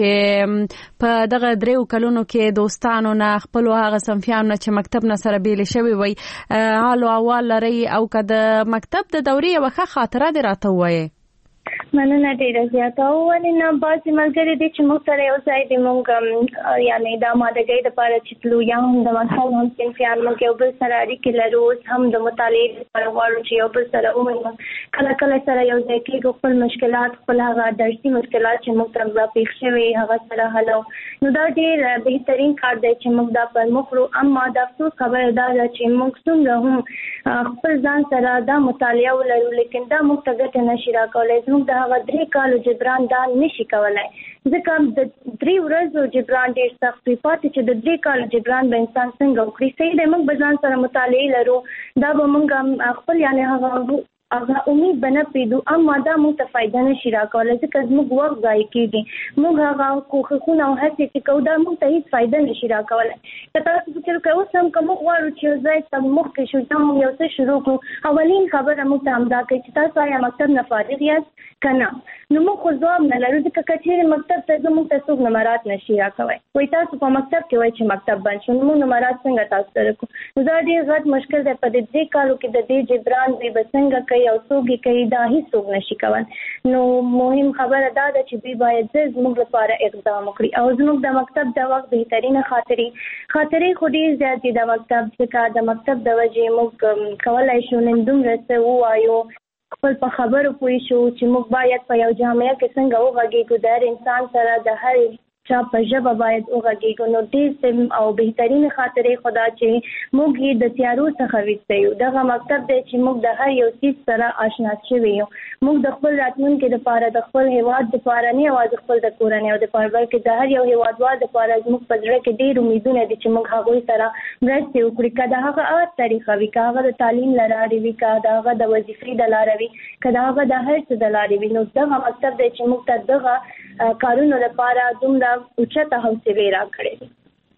Speaker 4: چې په دغه دریو کلونو کې دوستانو نه خپل هغه صنفیانو نه چې مکتب نه سره بیل شوی وي حال او احوال لري او که د مکتب د دورې یوه ښه خاطره دې راته ووایي؟
Speaker 10: مننه ډیره زیاته. ولې نه بعضې ملګري دي چې موږ سره یو ځای دي موږ یعنې د آمادګۍ دپاره چې تلو یا هم د مکتب هم صنفیان موږ یو بل سره اړیکې لرو. اوس هم د مطالعې دپاره غواړو چې یو بل سره ووینو. کله کله سره یو ځای کېږو خپل مشکلات خپل هغه درسي مشکلات چې موږ ته راپېښ شوي هغه سره حلو. نو دا ډېر بهترین کار دی چې موږ دا پر مخ وړو. اما د افسوس خبره دا ده چې موږ څومره هم خپل ځان سره دا مطالعه ولرو لیکن دا موږ ته ګټه نشي راکولی. زموږ د هغه درې کالو جبران دا نشي کولای ځکه د درې ورځو جبران ډېر سخت وي. پاتې چې د درې کالو جبران به انسان څنګه وکړي؟ صحیح دی موږ به ځان سره مطالعې لرو دا به موږ خپل یعنې هغه هغه امید به نه پرېږدو اما دا موږ ته فایده نشي راکولی ځکه زموږ وخت ضایع کېږي. موږ هغه کوښښونه او هڅې چې کوو دا موږ ته هېڅ فایده نشي راکولی. که تاسو فکر کوئ اوس هم که موږ غواړو چې یو ځای ته مخکې شو یا موږ یو څه شروع کړو اولین خبره موږ ته همدا کوي چې تاسو آیا مکتب نه فارغ یاست که نه؟ نو موږ خو ځواب نه لرو ځکه که چېرې مکتب ته ځو موږ ته څوک نمرات نشي راکوی. وایي تاسو په مکتب کې وایي چې مکتب بند شو نو موږ نمرات څنګه تاسو سره کړو؟ نو دا ډېر غټ مشکل دی. په دې درې کالو کې د دې جبران دوی به څنګه کوي او څوک یې کوي دا هیڅوک نشي کولی. نو مهم خبره دا ده چې دوی باید زر زموږ لپاره اقدام وکړي او زموږ د مکتب د وخت بهترینه خاطرې خاطرې خو ډېر زیات دي د مکتب ځکه د مکتب د وجې موږ کولی شو نن دومره څه ووایو خپل په خبرو پوه شو چې موږ باید په یو جامعه کې څنګه وغږېږو د هر انسان سره د هر چا په ژبه باید وغږېږو. نو ډېر او بهترینې خاطرې خو دا چې موږ یې د تیارو څخه ویسته یو. دغه مکتب دی چې موږ د هر یو څیز سره اشنا شوي یو. موږ د خپل راتلونکي دپاره د خپل هېواد دپاره نه یوازې خپل د کورنیو دپاره بلکې د هر یو هېوادوال دپاره زموږ په زړه کې ډېر امیدونه دي چې موږ هغوی سره مرستې وکړي که د هغه هغه طریقه وي که هغه د تعلیم له لارې وي که د هغه د وظیفې د لارې وي که د هغه د هر څه د لارې وي. نو دغه مکتب دی چې موږ ته دغه کارونو لپاره دومره اوچته حوصلې راکړې دي.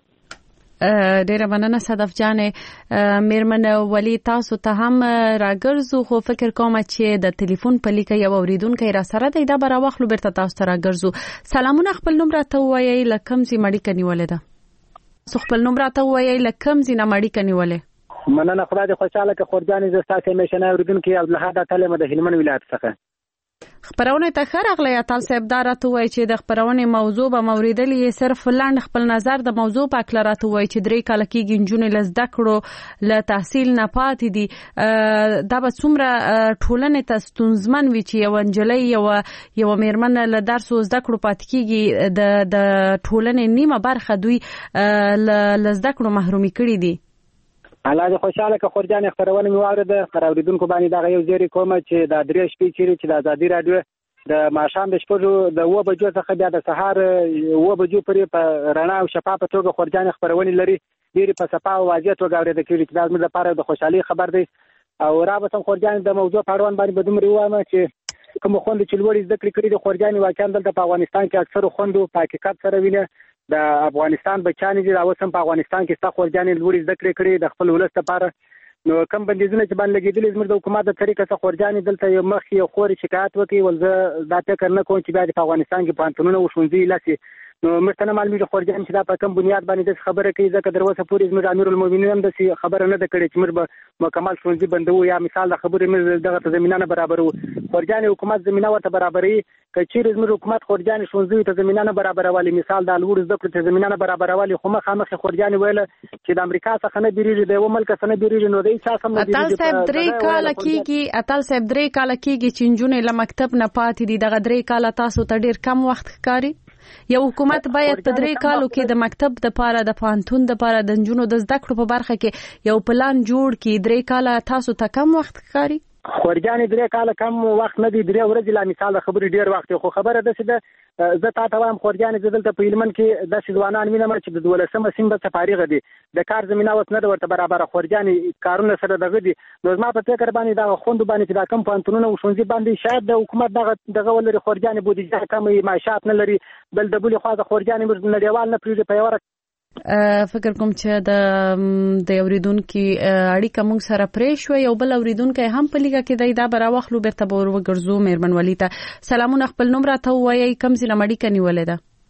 Speaker 4: ډیره مننه صدف جانې. میرمن ولی تاسو ته هم راګرځو خو فکر کوم چې د ټلیفون په لیکه یو اوریدونکی را سره دی دا به راواخلو بیرته تاسو ته راګرځو. سلامونه خپل نوم راته ووایئ له کوم ځای مړیکه نیولې ده؟ تاسو خپل نوم راته ووایئ له کوم ځای نه مړیکه نیولې؟
Speaker 14: مننه خدای دې خوشحاله کړه. خورجانې زه ستاسو همیشنی اوریدونکی عبدالحد اتل یم د هلمند ولایت څخه.
Speaker 4: خبرونه ته ښه راغلی اتل صاحب. دا راته وایي چې د خبرونې موضوع به موریدلې صرف لنډ خپل نظر د موضوع په هکله راته وایي چې درې کاله کېږي نجونې له زده کړو له تحصیل نه پاتې دي. دا به څومره ټولنې ته ستونزمن وي چې یوه نجلۍ یوه یوه میرمن له درسو زده کړو پاتې کېږي. د د ټولنې نیمه برخه دوی له زده کړو محرومي کړي دي.
Speaker 14: الله دې خوشاله که خورجان خبرونه مې واورېده پر اوریدونکو باندې دغه یو زیری کوم چې د درې شپې چیرې چې د ازادي رادیو د ماښام د شپږو د اوه بجو څخه بیا د سهار اوه بجو پورې په رڼا او شفافه توګه خورجان خبرونه لري ډېرې په صفا او واضح توګه اورېدل کېږي چې دا زموږ لپاره د خوشحالۍ خبر دی. او رابطه خورجان د موضوع په اړوند باندې به دومره ووایم چې کوم خوند چې لوړې زده کړې کړي د خورجان واقعا دلته په افغانستان کې اکثر خوندو په حقیقت سره وینه د افغانستان بچیان دي دا اوس هم په افغانستان کې ستا خورجان لوړې زده کړې کړي د خپل ولس لپاره. نو کم بندیزونه چې باندې لګېدلي زموږ د حکومت د طریقه څخه خورجان دلته یو مخ یو خوري شکایت وکړي ول زه دا فکر نه کوم چې بیا د افغانستان کې پوهنتونونه او ښوونځي لاسي نو موږ ته نه معلومیږي خورجان چې دا په کوم بنیاد باندې داسې خبره کوي ځکه تر اوسه پورې زموږ امیرالمؤمنین هم داسې خبره نه ده کړې چې موږ به مکمل ښوونځي بندوو یا مثال د خبرې موږ دغه ته زمینه نه برابروو. خورجان حکومت زمینه ورته برابروي که چیرې زموږ حکومت خورجان ښوونځیو ته زمینه نه برابرولي مثال د لوړو زده کړو ته زمینه نه برابرولي خو مخامخ خورجان ویله چې د امریکا څخه نه بیریږي د یو ملک څخه نه بیریږي نو د هیڅ څه هم نه بیریږي.
Speaker 4: اتل صاحب درې کاله کېږي اتل صاحب درې کاله کېږي چې نجونې له مکتب نه پاتې دي دغه درې کاله تاسو ته ډېر کم وخت ښکاري. یو حکومت باید په درې کالو کې د مکتب د پاره د پوهنتون د پاره د نجونو د زده کړو په برخه کې یو پلان جوړ کړي. درې کاله تاسو ته کم وخت ښکاري؟
Speaker 14: خورجان درې کاله کم وخت نه دی درې ورځې لا مثال د خبرې ډیر وخت خو خبره ده چې د زه تا ته وایم خورجان زه دلته په هلمند کې داسې ځوانان وینم چې د دولسمه سیم به فارغه دي د کار زمینه اوس نه ده ورته برابره خورجان کارونه سره دغه دي. نو زما په فکر باندې دا خوندو باندې چې دا کم پوهنتونونه او ښوونځي باندې شاید د حکومت دغه دغه ولري خورجان بودیجه کمې معاشات نه لري بل د بلې خوا د خورجان نړیوال نه پرېږدي په یوه
Speaker 4: فکر کوم چې د د اوریدونکو اړیکه موږ سره پرې شو. یو بل اوریدونکو هم په لیګه کې دی دا براوخلو بیرته به ورګرځو مېرمن ولی ته. سلامونه خپل نوم راته وایي کوم ځای نه اړیکه نیولې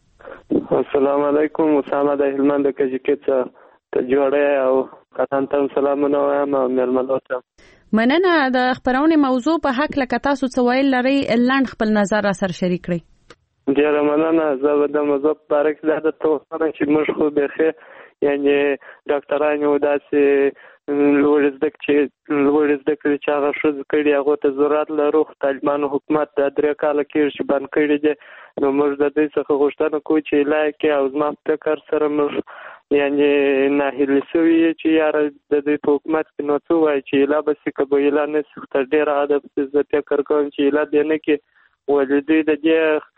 Speaker 4: ده؟
Speaker 15: السلام علیکم اسامه د هلمند کجکیت ته جوړه او کتان ته سلامونه وایم مېرمن ته.
Speaker 4: مننه. د خبرونه موضوع په حق لکه تاسو څه ویل لري لاند خپل نظر را سره شریک کړئ.
Speaker 15: ډیره مننه. زه به د موضوع په اړه کې دا توصیه چې موږ خو بخې یعنی ډاکټران یو داسې لوړ زده کړې لوړ زده کړې چې هغه ښځې کړي هغو ته ضرورت لرو خو طالبانو حکومت د درې کاله کېږي چې بند کړي دي نو موږ د دوی څخه غوښتنه کوو چې ایله یې کړي او زما په فکر سره موږ یعنی ناهیلي سوي یو چې یاره د دوی په حکومت کې نو څه وایي چې ایله به شي که به ایله نه شي خو تر ډېره حده زه فکر کوم چې ایله دې نه کړي ولې دوی د دې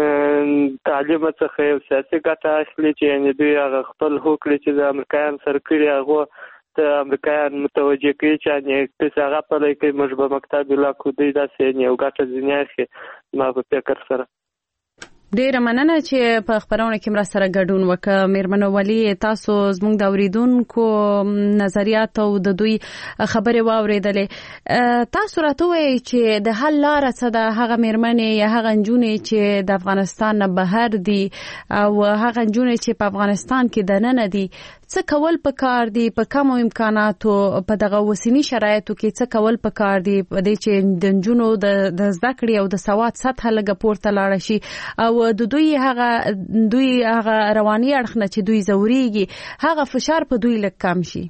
Speaker 15: تعلیم څخه یو سیاسي ګټه اخلي چې یعنی دوی هغه خپل هوکړې چې د امریکایانو سره کړي هغه ته امریکایان متوجه کوي چې یعنی کس هغه پلی کوي موږ به مکتب ولاکو دوی داسې یعنی یو ګټه ځینې اخلي ما په فکر سره.
Speaker 4: ډیره مننه چې په خبرونه کې مرسته سره ګډون وکړه مېرمن ولی. تاسو زموږ د اوریدونکو نظریات او د دوی خبرې واوریدلې. تاسو راته وایئ چې د حل لاره څه ده؟ هغه مېرمنې یا هغه نجونې چې د افغانستان نه بهر دي او هغه نجونې چې په افغانستان کې دننه دي څه کول پکار دي په کومو امکاناتو په دغه وسینی شرایطو کې څه کول پکار دي په دې چې د نجونو د زده کړې او د سواد سطح لږه پورته لاړه شي او د دوی هغه دوی هغه رواني اړخ نه چې دوی زوريږي هغه فشار په دوی لږ کم شي.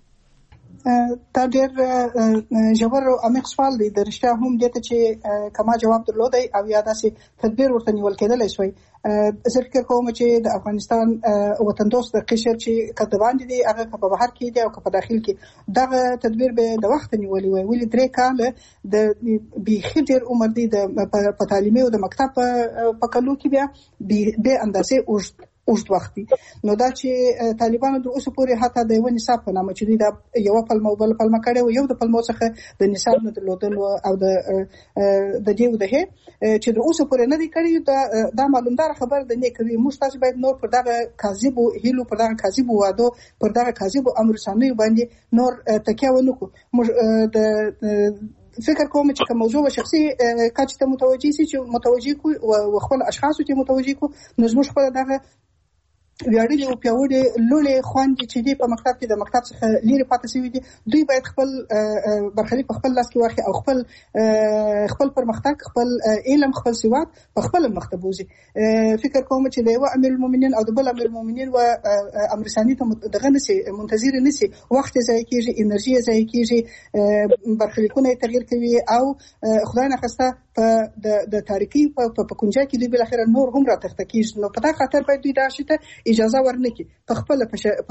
Speaker 3: تا ډېر ژور او عمیق سوال دی د رښتیا هم دته چې کما جواب درلودی او یا داسې تدبیر ورته نیول کېدلی شوی. زه فکر کوم چې د افغانستان وطن دوست د قشر چې کده باندې دی هغه په بهر کې دی او په داخل کې دغه تدبیر به د وخت نیولې وي ولې درې کال د بيخي ډېر عمر دی د په تعلیمي او د مکتب په کلو کې بیا به اندازې اوږد اوږد وخت دی. نو دا چې طالبانو د اوسه پورې حتی د یو نصاب په نامه چې دوی دا یو پلمه بل پلمه کړي او یو د پلمو څخه د نصاب نه درلودل او د د دیو ده چې د اوسه پورې نه دی کړی دا دا معلومدار خبر د نه کوي. موږ تاسو باید نور پر دغه کاذب او هیلو پر دغه کاذب وادو پر دغه کاذب امر رساني باندې نور تکیه ونکو. موږ د فکر کوم چې کوم موضوع شخصي کچ ته متوجي سي چې متوجي کو او خپل اشخاص ته متوجي کو نو موږ خپل دغه ویاړلي او پیاوړي لولې خوندې چې دی په مکتب کې د مکتب څخه لري پاتې شوی دي دوی باید خپل برخلیک په خپل لاس کې واخلي او خپل خپل پرمختګ خپل علم خپل سواد په خپل مختبوزي. فکر کوم چې د یو امیر المؤمنین او د بل امیر المؤمنین و امر ثاني ته دغه نشي منتظر نشي وخت ضایع کیږي انرژي ضایع کیږي برخلیکونه تغییر کوي او خدای نه خواسته په د د تاریخي په کنجا کې دوی بل اخر نور هم را تخته کیږي. نو په دا خاطر باید دوی دا شته اجازه ورنکي په خپل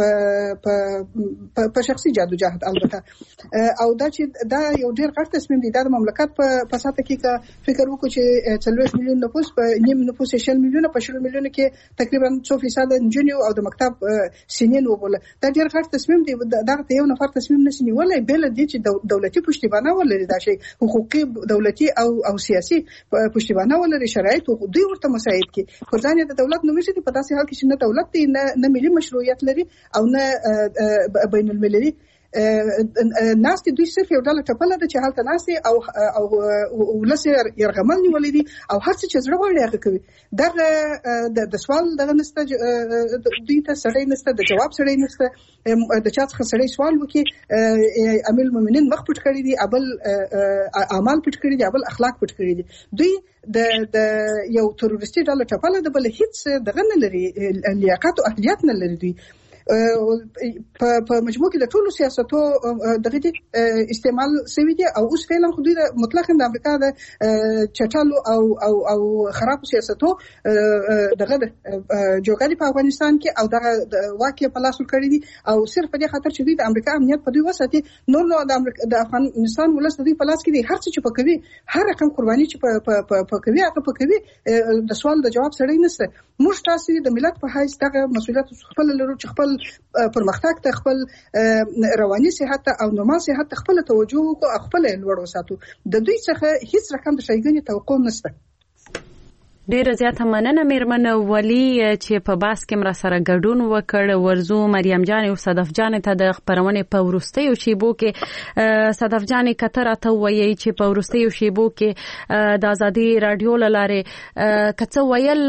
Speaker 3: په په شخصي جادوجهد البته او دا چې دا یو ډیر غټ تصمیم دی د مملکت په ساته کې کا فکر وکړو چې څلوېښت میلیون نفوس په نیم نفوس شل میلیونه په شل میلیونه کې تقریبا څو فیصد انجونیو او د مکتب سینین وبوله دا ډیر غټ تصمیم دی دا ته یو نفر تصمیم نشي نیولای بل دی چې دولتي پشتیبانه ولري دا شی حقوقي دولتي او او سیاسي پشتیبانه ولري شرایط او دوی ورته مساعد کی خو ځان د دولت نو مشي په داسې حال کې چې نه دولت دی نه ملي مشروعیت لري او نه بین المللي ناس دوی صرف یو ډول ټپله ده چې حالت ناسي او او ولسر يرغمل نیولې دي او هر څه چې زړه وړي هغه کوي دا د سوال دغه نسته دوی ته سړی نسته د جواب سړی نسته د چا څخه سړی سوال وکي امیر المؤمنین مخ پټ کړی دي ابل اعمال پټ کړی دي ابل اخلاق پټ کړی دي دوی د د یو تروریستي ډول ټپله ده بل هیڅ دغه نه لري لیاقت او اهلیت نه لري دوی په مجموع کې د ټولو سیاستو دغه دي استعمال شوی دي او اوس فعلا خو د مطلق د امریکا د چټالو او او او خراب سیاستو دغه جوړګړي په افغانستان کې او دغه واقع په لاس ورکړي دي او صرف په دې خاطر چې د امریکا امنیت په دوی وساتي نور نو د امریکا د افغانستان ولس د دوی په لاس کې دي هر څه چې پکوي هر رقم قرباني چې په پکوي هغه پکوي د سوال د جواب سره نشته موږ تاسو د ملت په حیث دغه مسولیت خپل لرو چې خپل پرمختګ ته خپل رواني صحت او نورمال صحت ته خپل توجه او خپل لوړ وساتو د دوی څخه هیڅ رقم د شایګنې توقع نشته
Speaker 4: ډیره زیاته مننه میرمن ولی چې په باس کې مر سره ګډون وکړ ورزو مریم جان او صدف جان ته د خبرونه په ورستیو شیبو کې صدف جان کتر ته وایي چې په ورستیو شیبو کې د ازادي رادیو لاره کڅ ویل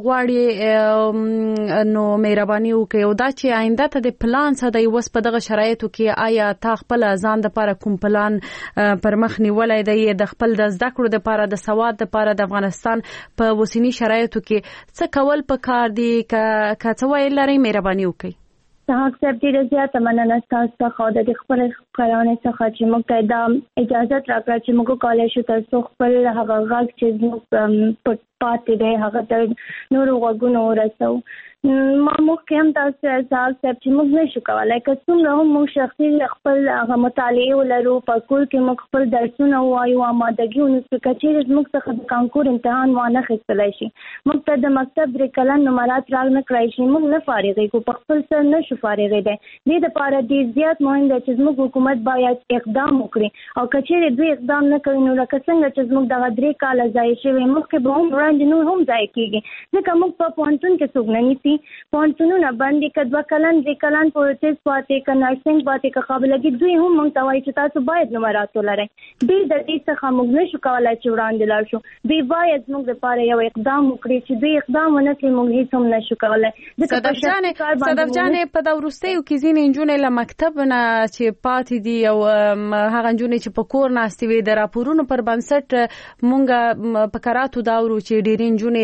Speaker 4: غواړي نو مهرباني وکړي او دا چې آینده ته د پلان څخه د وس په دغه شرایطو کې آیا تا خپل ځان د لپاره کوم پلان پر مخ نیولای دی د خپل د زده کړو لپاره د سواد لپاره د افغانستان په سینی شرایطو کې څه کول پکار دي که څه ویل لري مهرباني وکړئ
Speaker 10: صاحب صاحب ډیره زیاته مننه تاسو څخه د خپل خبرونه څخه چې موږ ته دا اجازه راکړه چې موږ کولای شو تاسو خپل هغه غږ چې موږ په پاتې دی هغه تر نور وګونو ورسو ما مخکې هم تاسو صاحب صاحب چې موږ نشو کولای که څومره هم موږ شخصي خپل هغه مطالعه ولرو په کور کې موږ خپل درسونه وایو آمادګي ونیسو که چیرې موږ څخه د کانکور امتحان وانه اخیستلی شي موږ ته د مکتب درې کلن نمرات راغ نه کړای شي موږ نه فارغېږو په خپل سر نشو فارغېدی دې دپاره ډېر زیات مهم دی چې زموږ حکومت باید اقدام وکړي او که چیرې دوی اقدام نه کوي نو لکه څنګه چې زموږ دغه درې کاله ضایع شوي مخکې به هم وړاندې نور هم ضایع کېږي ځکه موږ په پوهنتون کې څوک نه نیسي پوهنتونونه بند دي که دوه کلن درې کلن پروسس پاتې که نرسنګ پاتې که قابلګي دوی هم موږ ته وایي چې تاسو باید نمرات ولرئ دوی د دې څخه موږ نشو کولی چې وړاندې لاړ شو دوی باید زموږ دپاره یو اقدام وکړي چې دوی اقدام ونه کړي موږ هېڅ هم نشو کولی
Speaker 4: صدف جانې په دا وروستیو کې ځینې نجونې له مکتب نه چې پاتې دي او هغه نجونې چې په کور ناستې وي د راپورونو پر بنسټ موږ په کراتو دا ورو چې ډېرې نجونې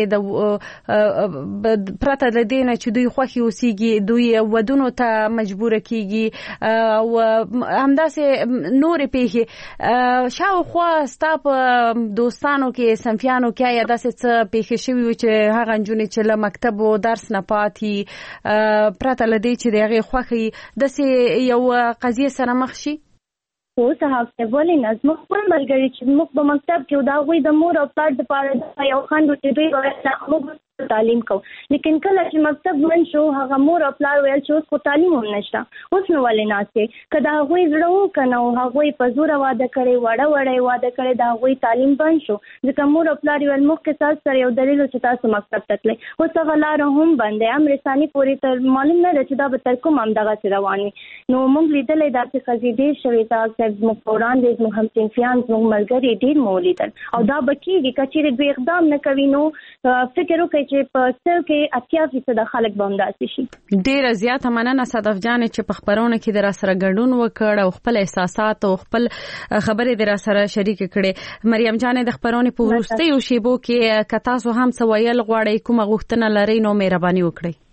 Speaker 4: د پرته له دې نه چې دوی خوښي اوسېږي دوی ودونو ته مجبور کیږي او همداسې نورې پیښې شاوخوا ستا په دوستانو کې صنفیانو کې آیا داسې څه پیښې شوي وي چې هغه نجونې چې له مکتب و درس نه پاتې پرته له دې چې د هغې خوښې داسې یو قضیې سره مخ شي
Speaker 10: خو صاحب صاحب ولې نه زموږ خپل ملګري چې موږ په مکتب کې د هغوی د مور او پلار دپاره یو خنډ و چې دوی موږ تعلیم کو لیکن کله چې مکتب من شو هغه مور او پلار ویل چې اوس خو تعلیم هم نشته اوس نو ولې ناستې که د هغوی زړه وکنه او هغوی په زوره واده کړی وړه وړه واده کړی د هغوی تعلیم بند شو ځکه مور او پلار ویل مخکې تاسو سره یو دلیل چې تاسو مکتب ته تلئ اوس هغه لاره هم بند دی هم رساني پورې تر معلوم نه ده چې دا به تر کوم همدغسې روان وي نو موږ لیدلی داسې ښځې ډېر شوې صاحب صاحب زموږ په وړاندې زموږ همصنفیان زموږ ملګري ډېر مو ولیدل او دا به کېږي که چېرې دوی اقدام نه کوي نو فکر وکړئ چې په سل کې اتیا فیصده خلک به همداسې شي
Speaker 4: ډېره زیاته مننه صدف جانې چې په خپرونه کې د راسره ګډون وکړ او خپل احساسات او خپل خبرې د راسره شریکې کړې مریم جانې د خپرونې په وروستیو شیبو کې که تاسو هم څه ویل غواړئ کومه غوښتنه لرئ نو مهرباني وکړئ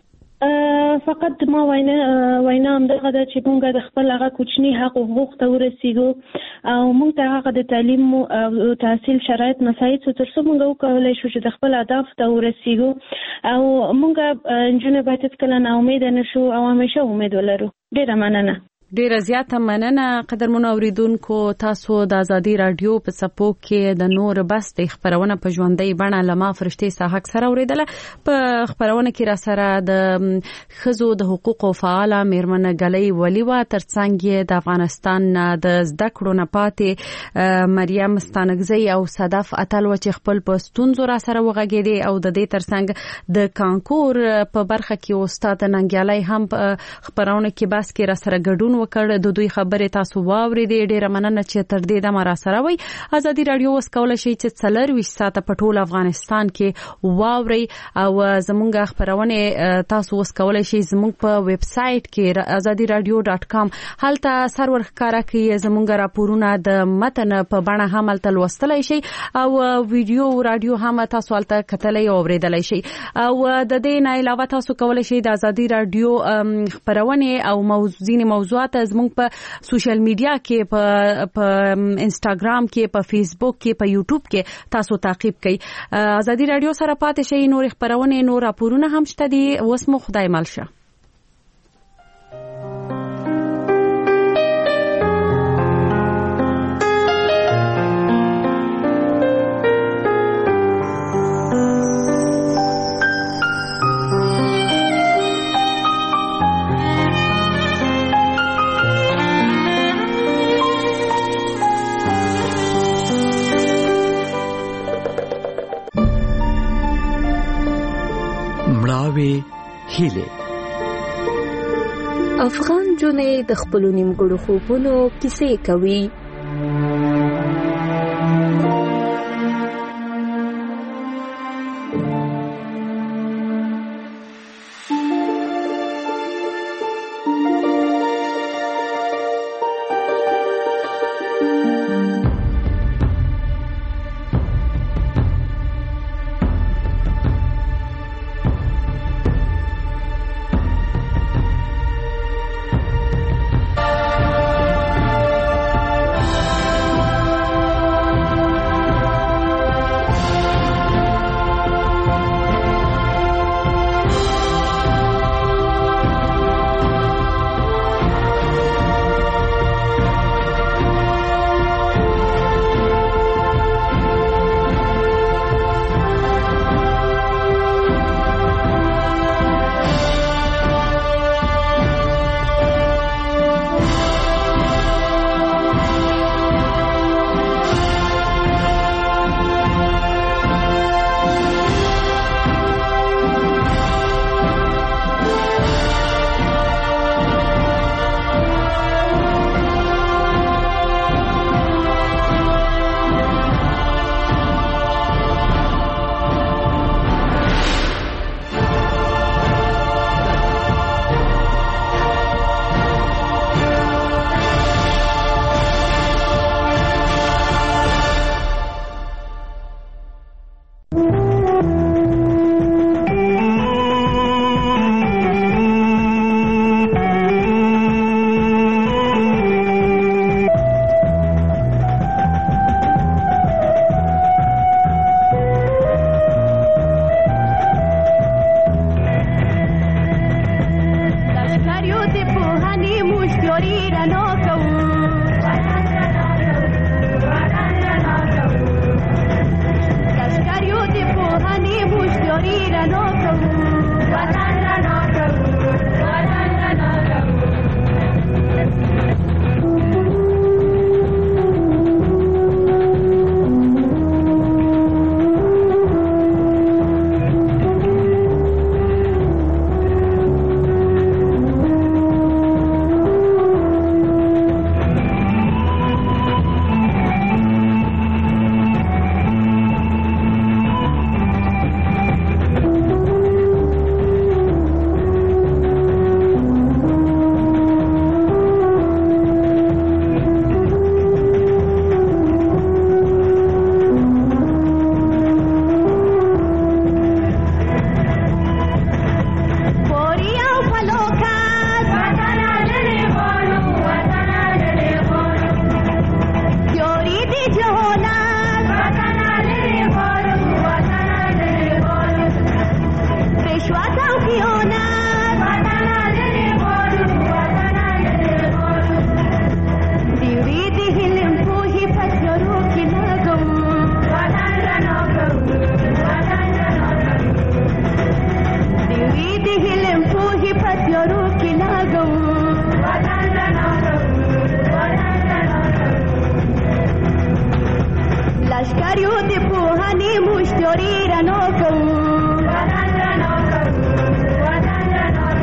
Speaker 11: فقط ما وینا وینا هم دغه ده چې موږ د خپل هغه کوچني حق او حقوق ته ورسیږو او موږ ته هغه د تعلیم او تحصیل شرایط مساعد تر څو موږ وکولای شو چې د خپل اهداف ته ورسیږو او موږ نجونې باید هیڅکله ناامید نشو او همیشه امید ولرو. ډیره مننه.
Speaker 4: ډیره زیاته مننه قدرمنو اوریدونکو. تاسو د ازادي رادیو په سپو کې د نور بس د خبرونه په ژوندۍ بڼه لمه فرشتي ساحق سره اوریدله. په خبرونه کې را سره د خزو د حقوقو فعال میرمن غلي ولیوا ترڅنګ د افغانستان د زده کړو نه پاتې مریم ستانګزی او صدف اتلو چې خپل پستونزو را سره وغږیدي او د دې ترڅنګ د کانکور په برخه کې استاد ننګیالي هم خبرونه کې بس کې را سره ګډون وکړ. د دوی خبره تاسو واوریدې. ډیره مننه چې تر دې د مرا سره وي. ازادي رادیو وس کولای شي چې څلور ساعته په ټول افغانستان کې واوري او زمونږ خبرونه تاسو وس کولای شي زمونږ په ویب سټ کې azadi radio dot com هلته سرور ښکارا کې زمونږ راپورونه د متن په بڼه هم هلته لوستلای شي او ویډیو رادیو هم تاسو هلته کتلای او اوریدلای شي او د دې نه علاوه تاسو کولای شي د ازادي رادیو خبرونه او موضوعي موضوعات زموږ په سوشل میډیا کې په په انستګرام کې په فیسبوک کې په یوټیوب کې تاسو تعقیب کړئ. ازادي رادیو سره پاتې شئ. نور خبرونه نور راپورونه هم شته دي. اوس مو خدای مالشه.
Speaker 1: هیله
Speaker 16: افغان جنې د خپل نیمګړو خوبونو کیسې کوي.
Speaker 17: مشتری رنو کو وطن رنو کو وطن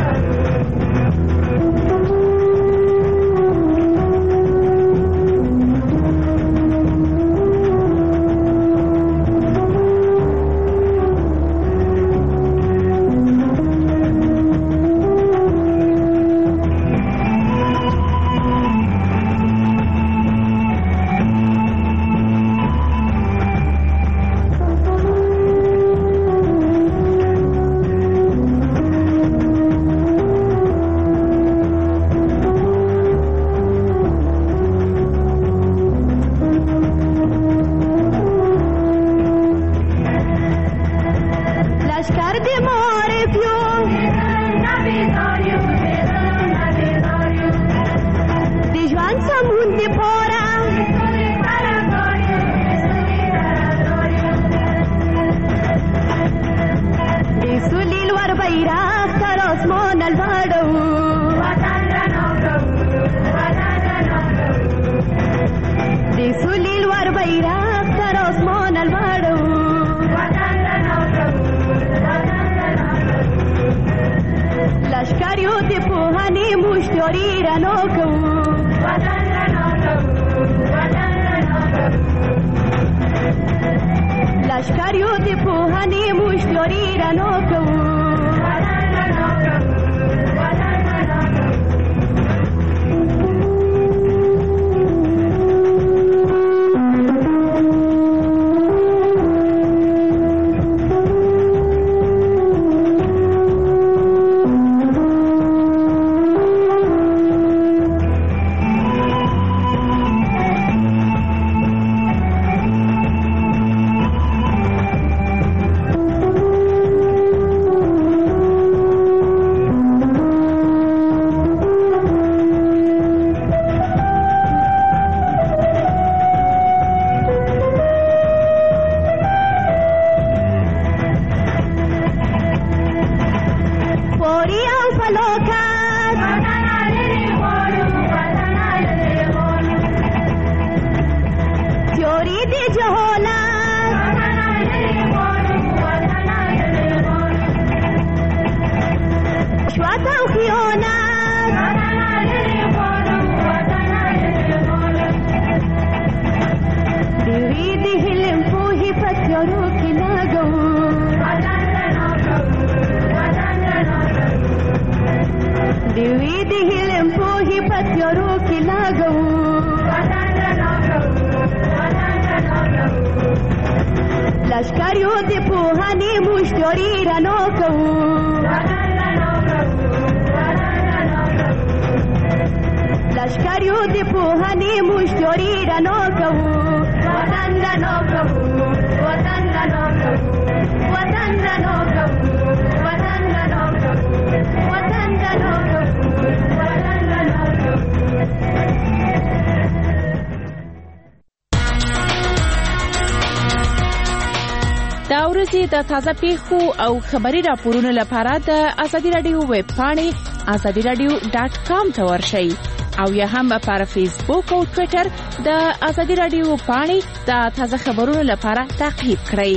Speaker 18: دا ورځې د تازه پیښو او خبري راپورونو لپاره د ازادي رادیو ویب پاڼې ازادي رادیو ډاټ کام ته ورشئ او یا هم پر فیسبوک او ټوئیټر د ازادي رادیو پاڼې د تازه خبرونو لپاره تعقیب کړئ.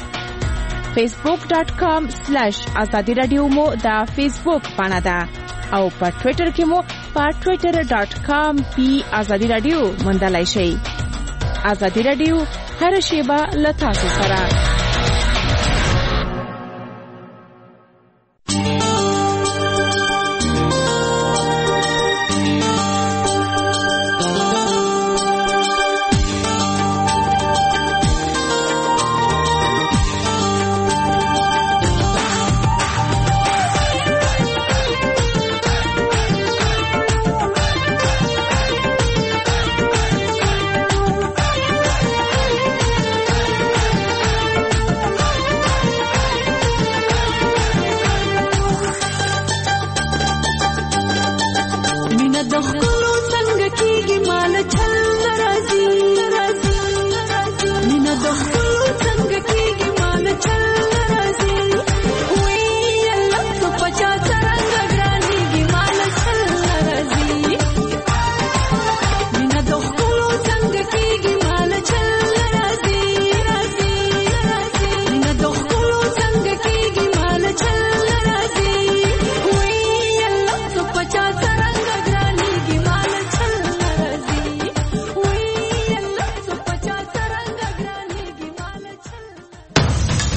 Speaker 18: فیسبوک ډاټ کام سلیش ازادي رادیو مو د فیسبوک پاڼه ده او په ټوئیټر کې مو په ټوئیټر ډاټ کام پی ازادي رادیو موندلای شئ. ازادي رادیو هر شیبه له تاسو سره.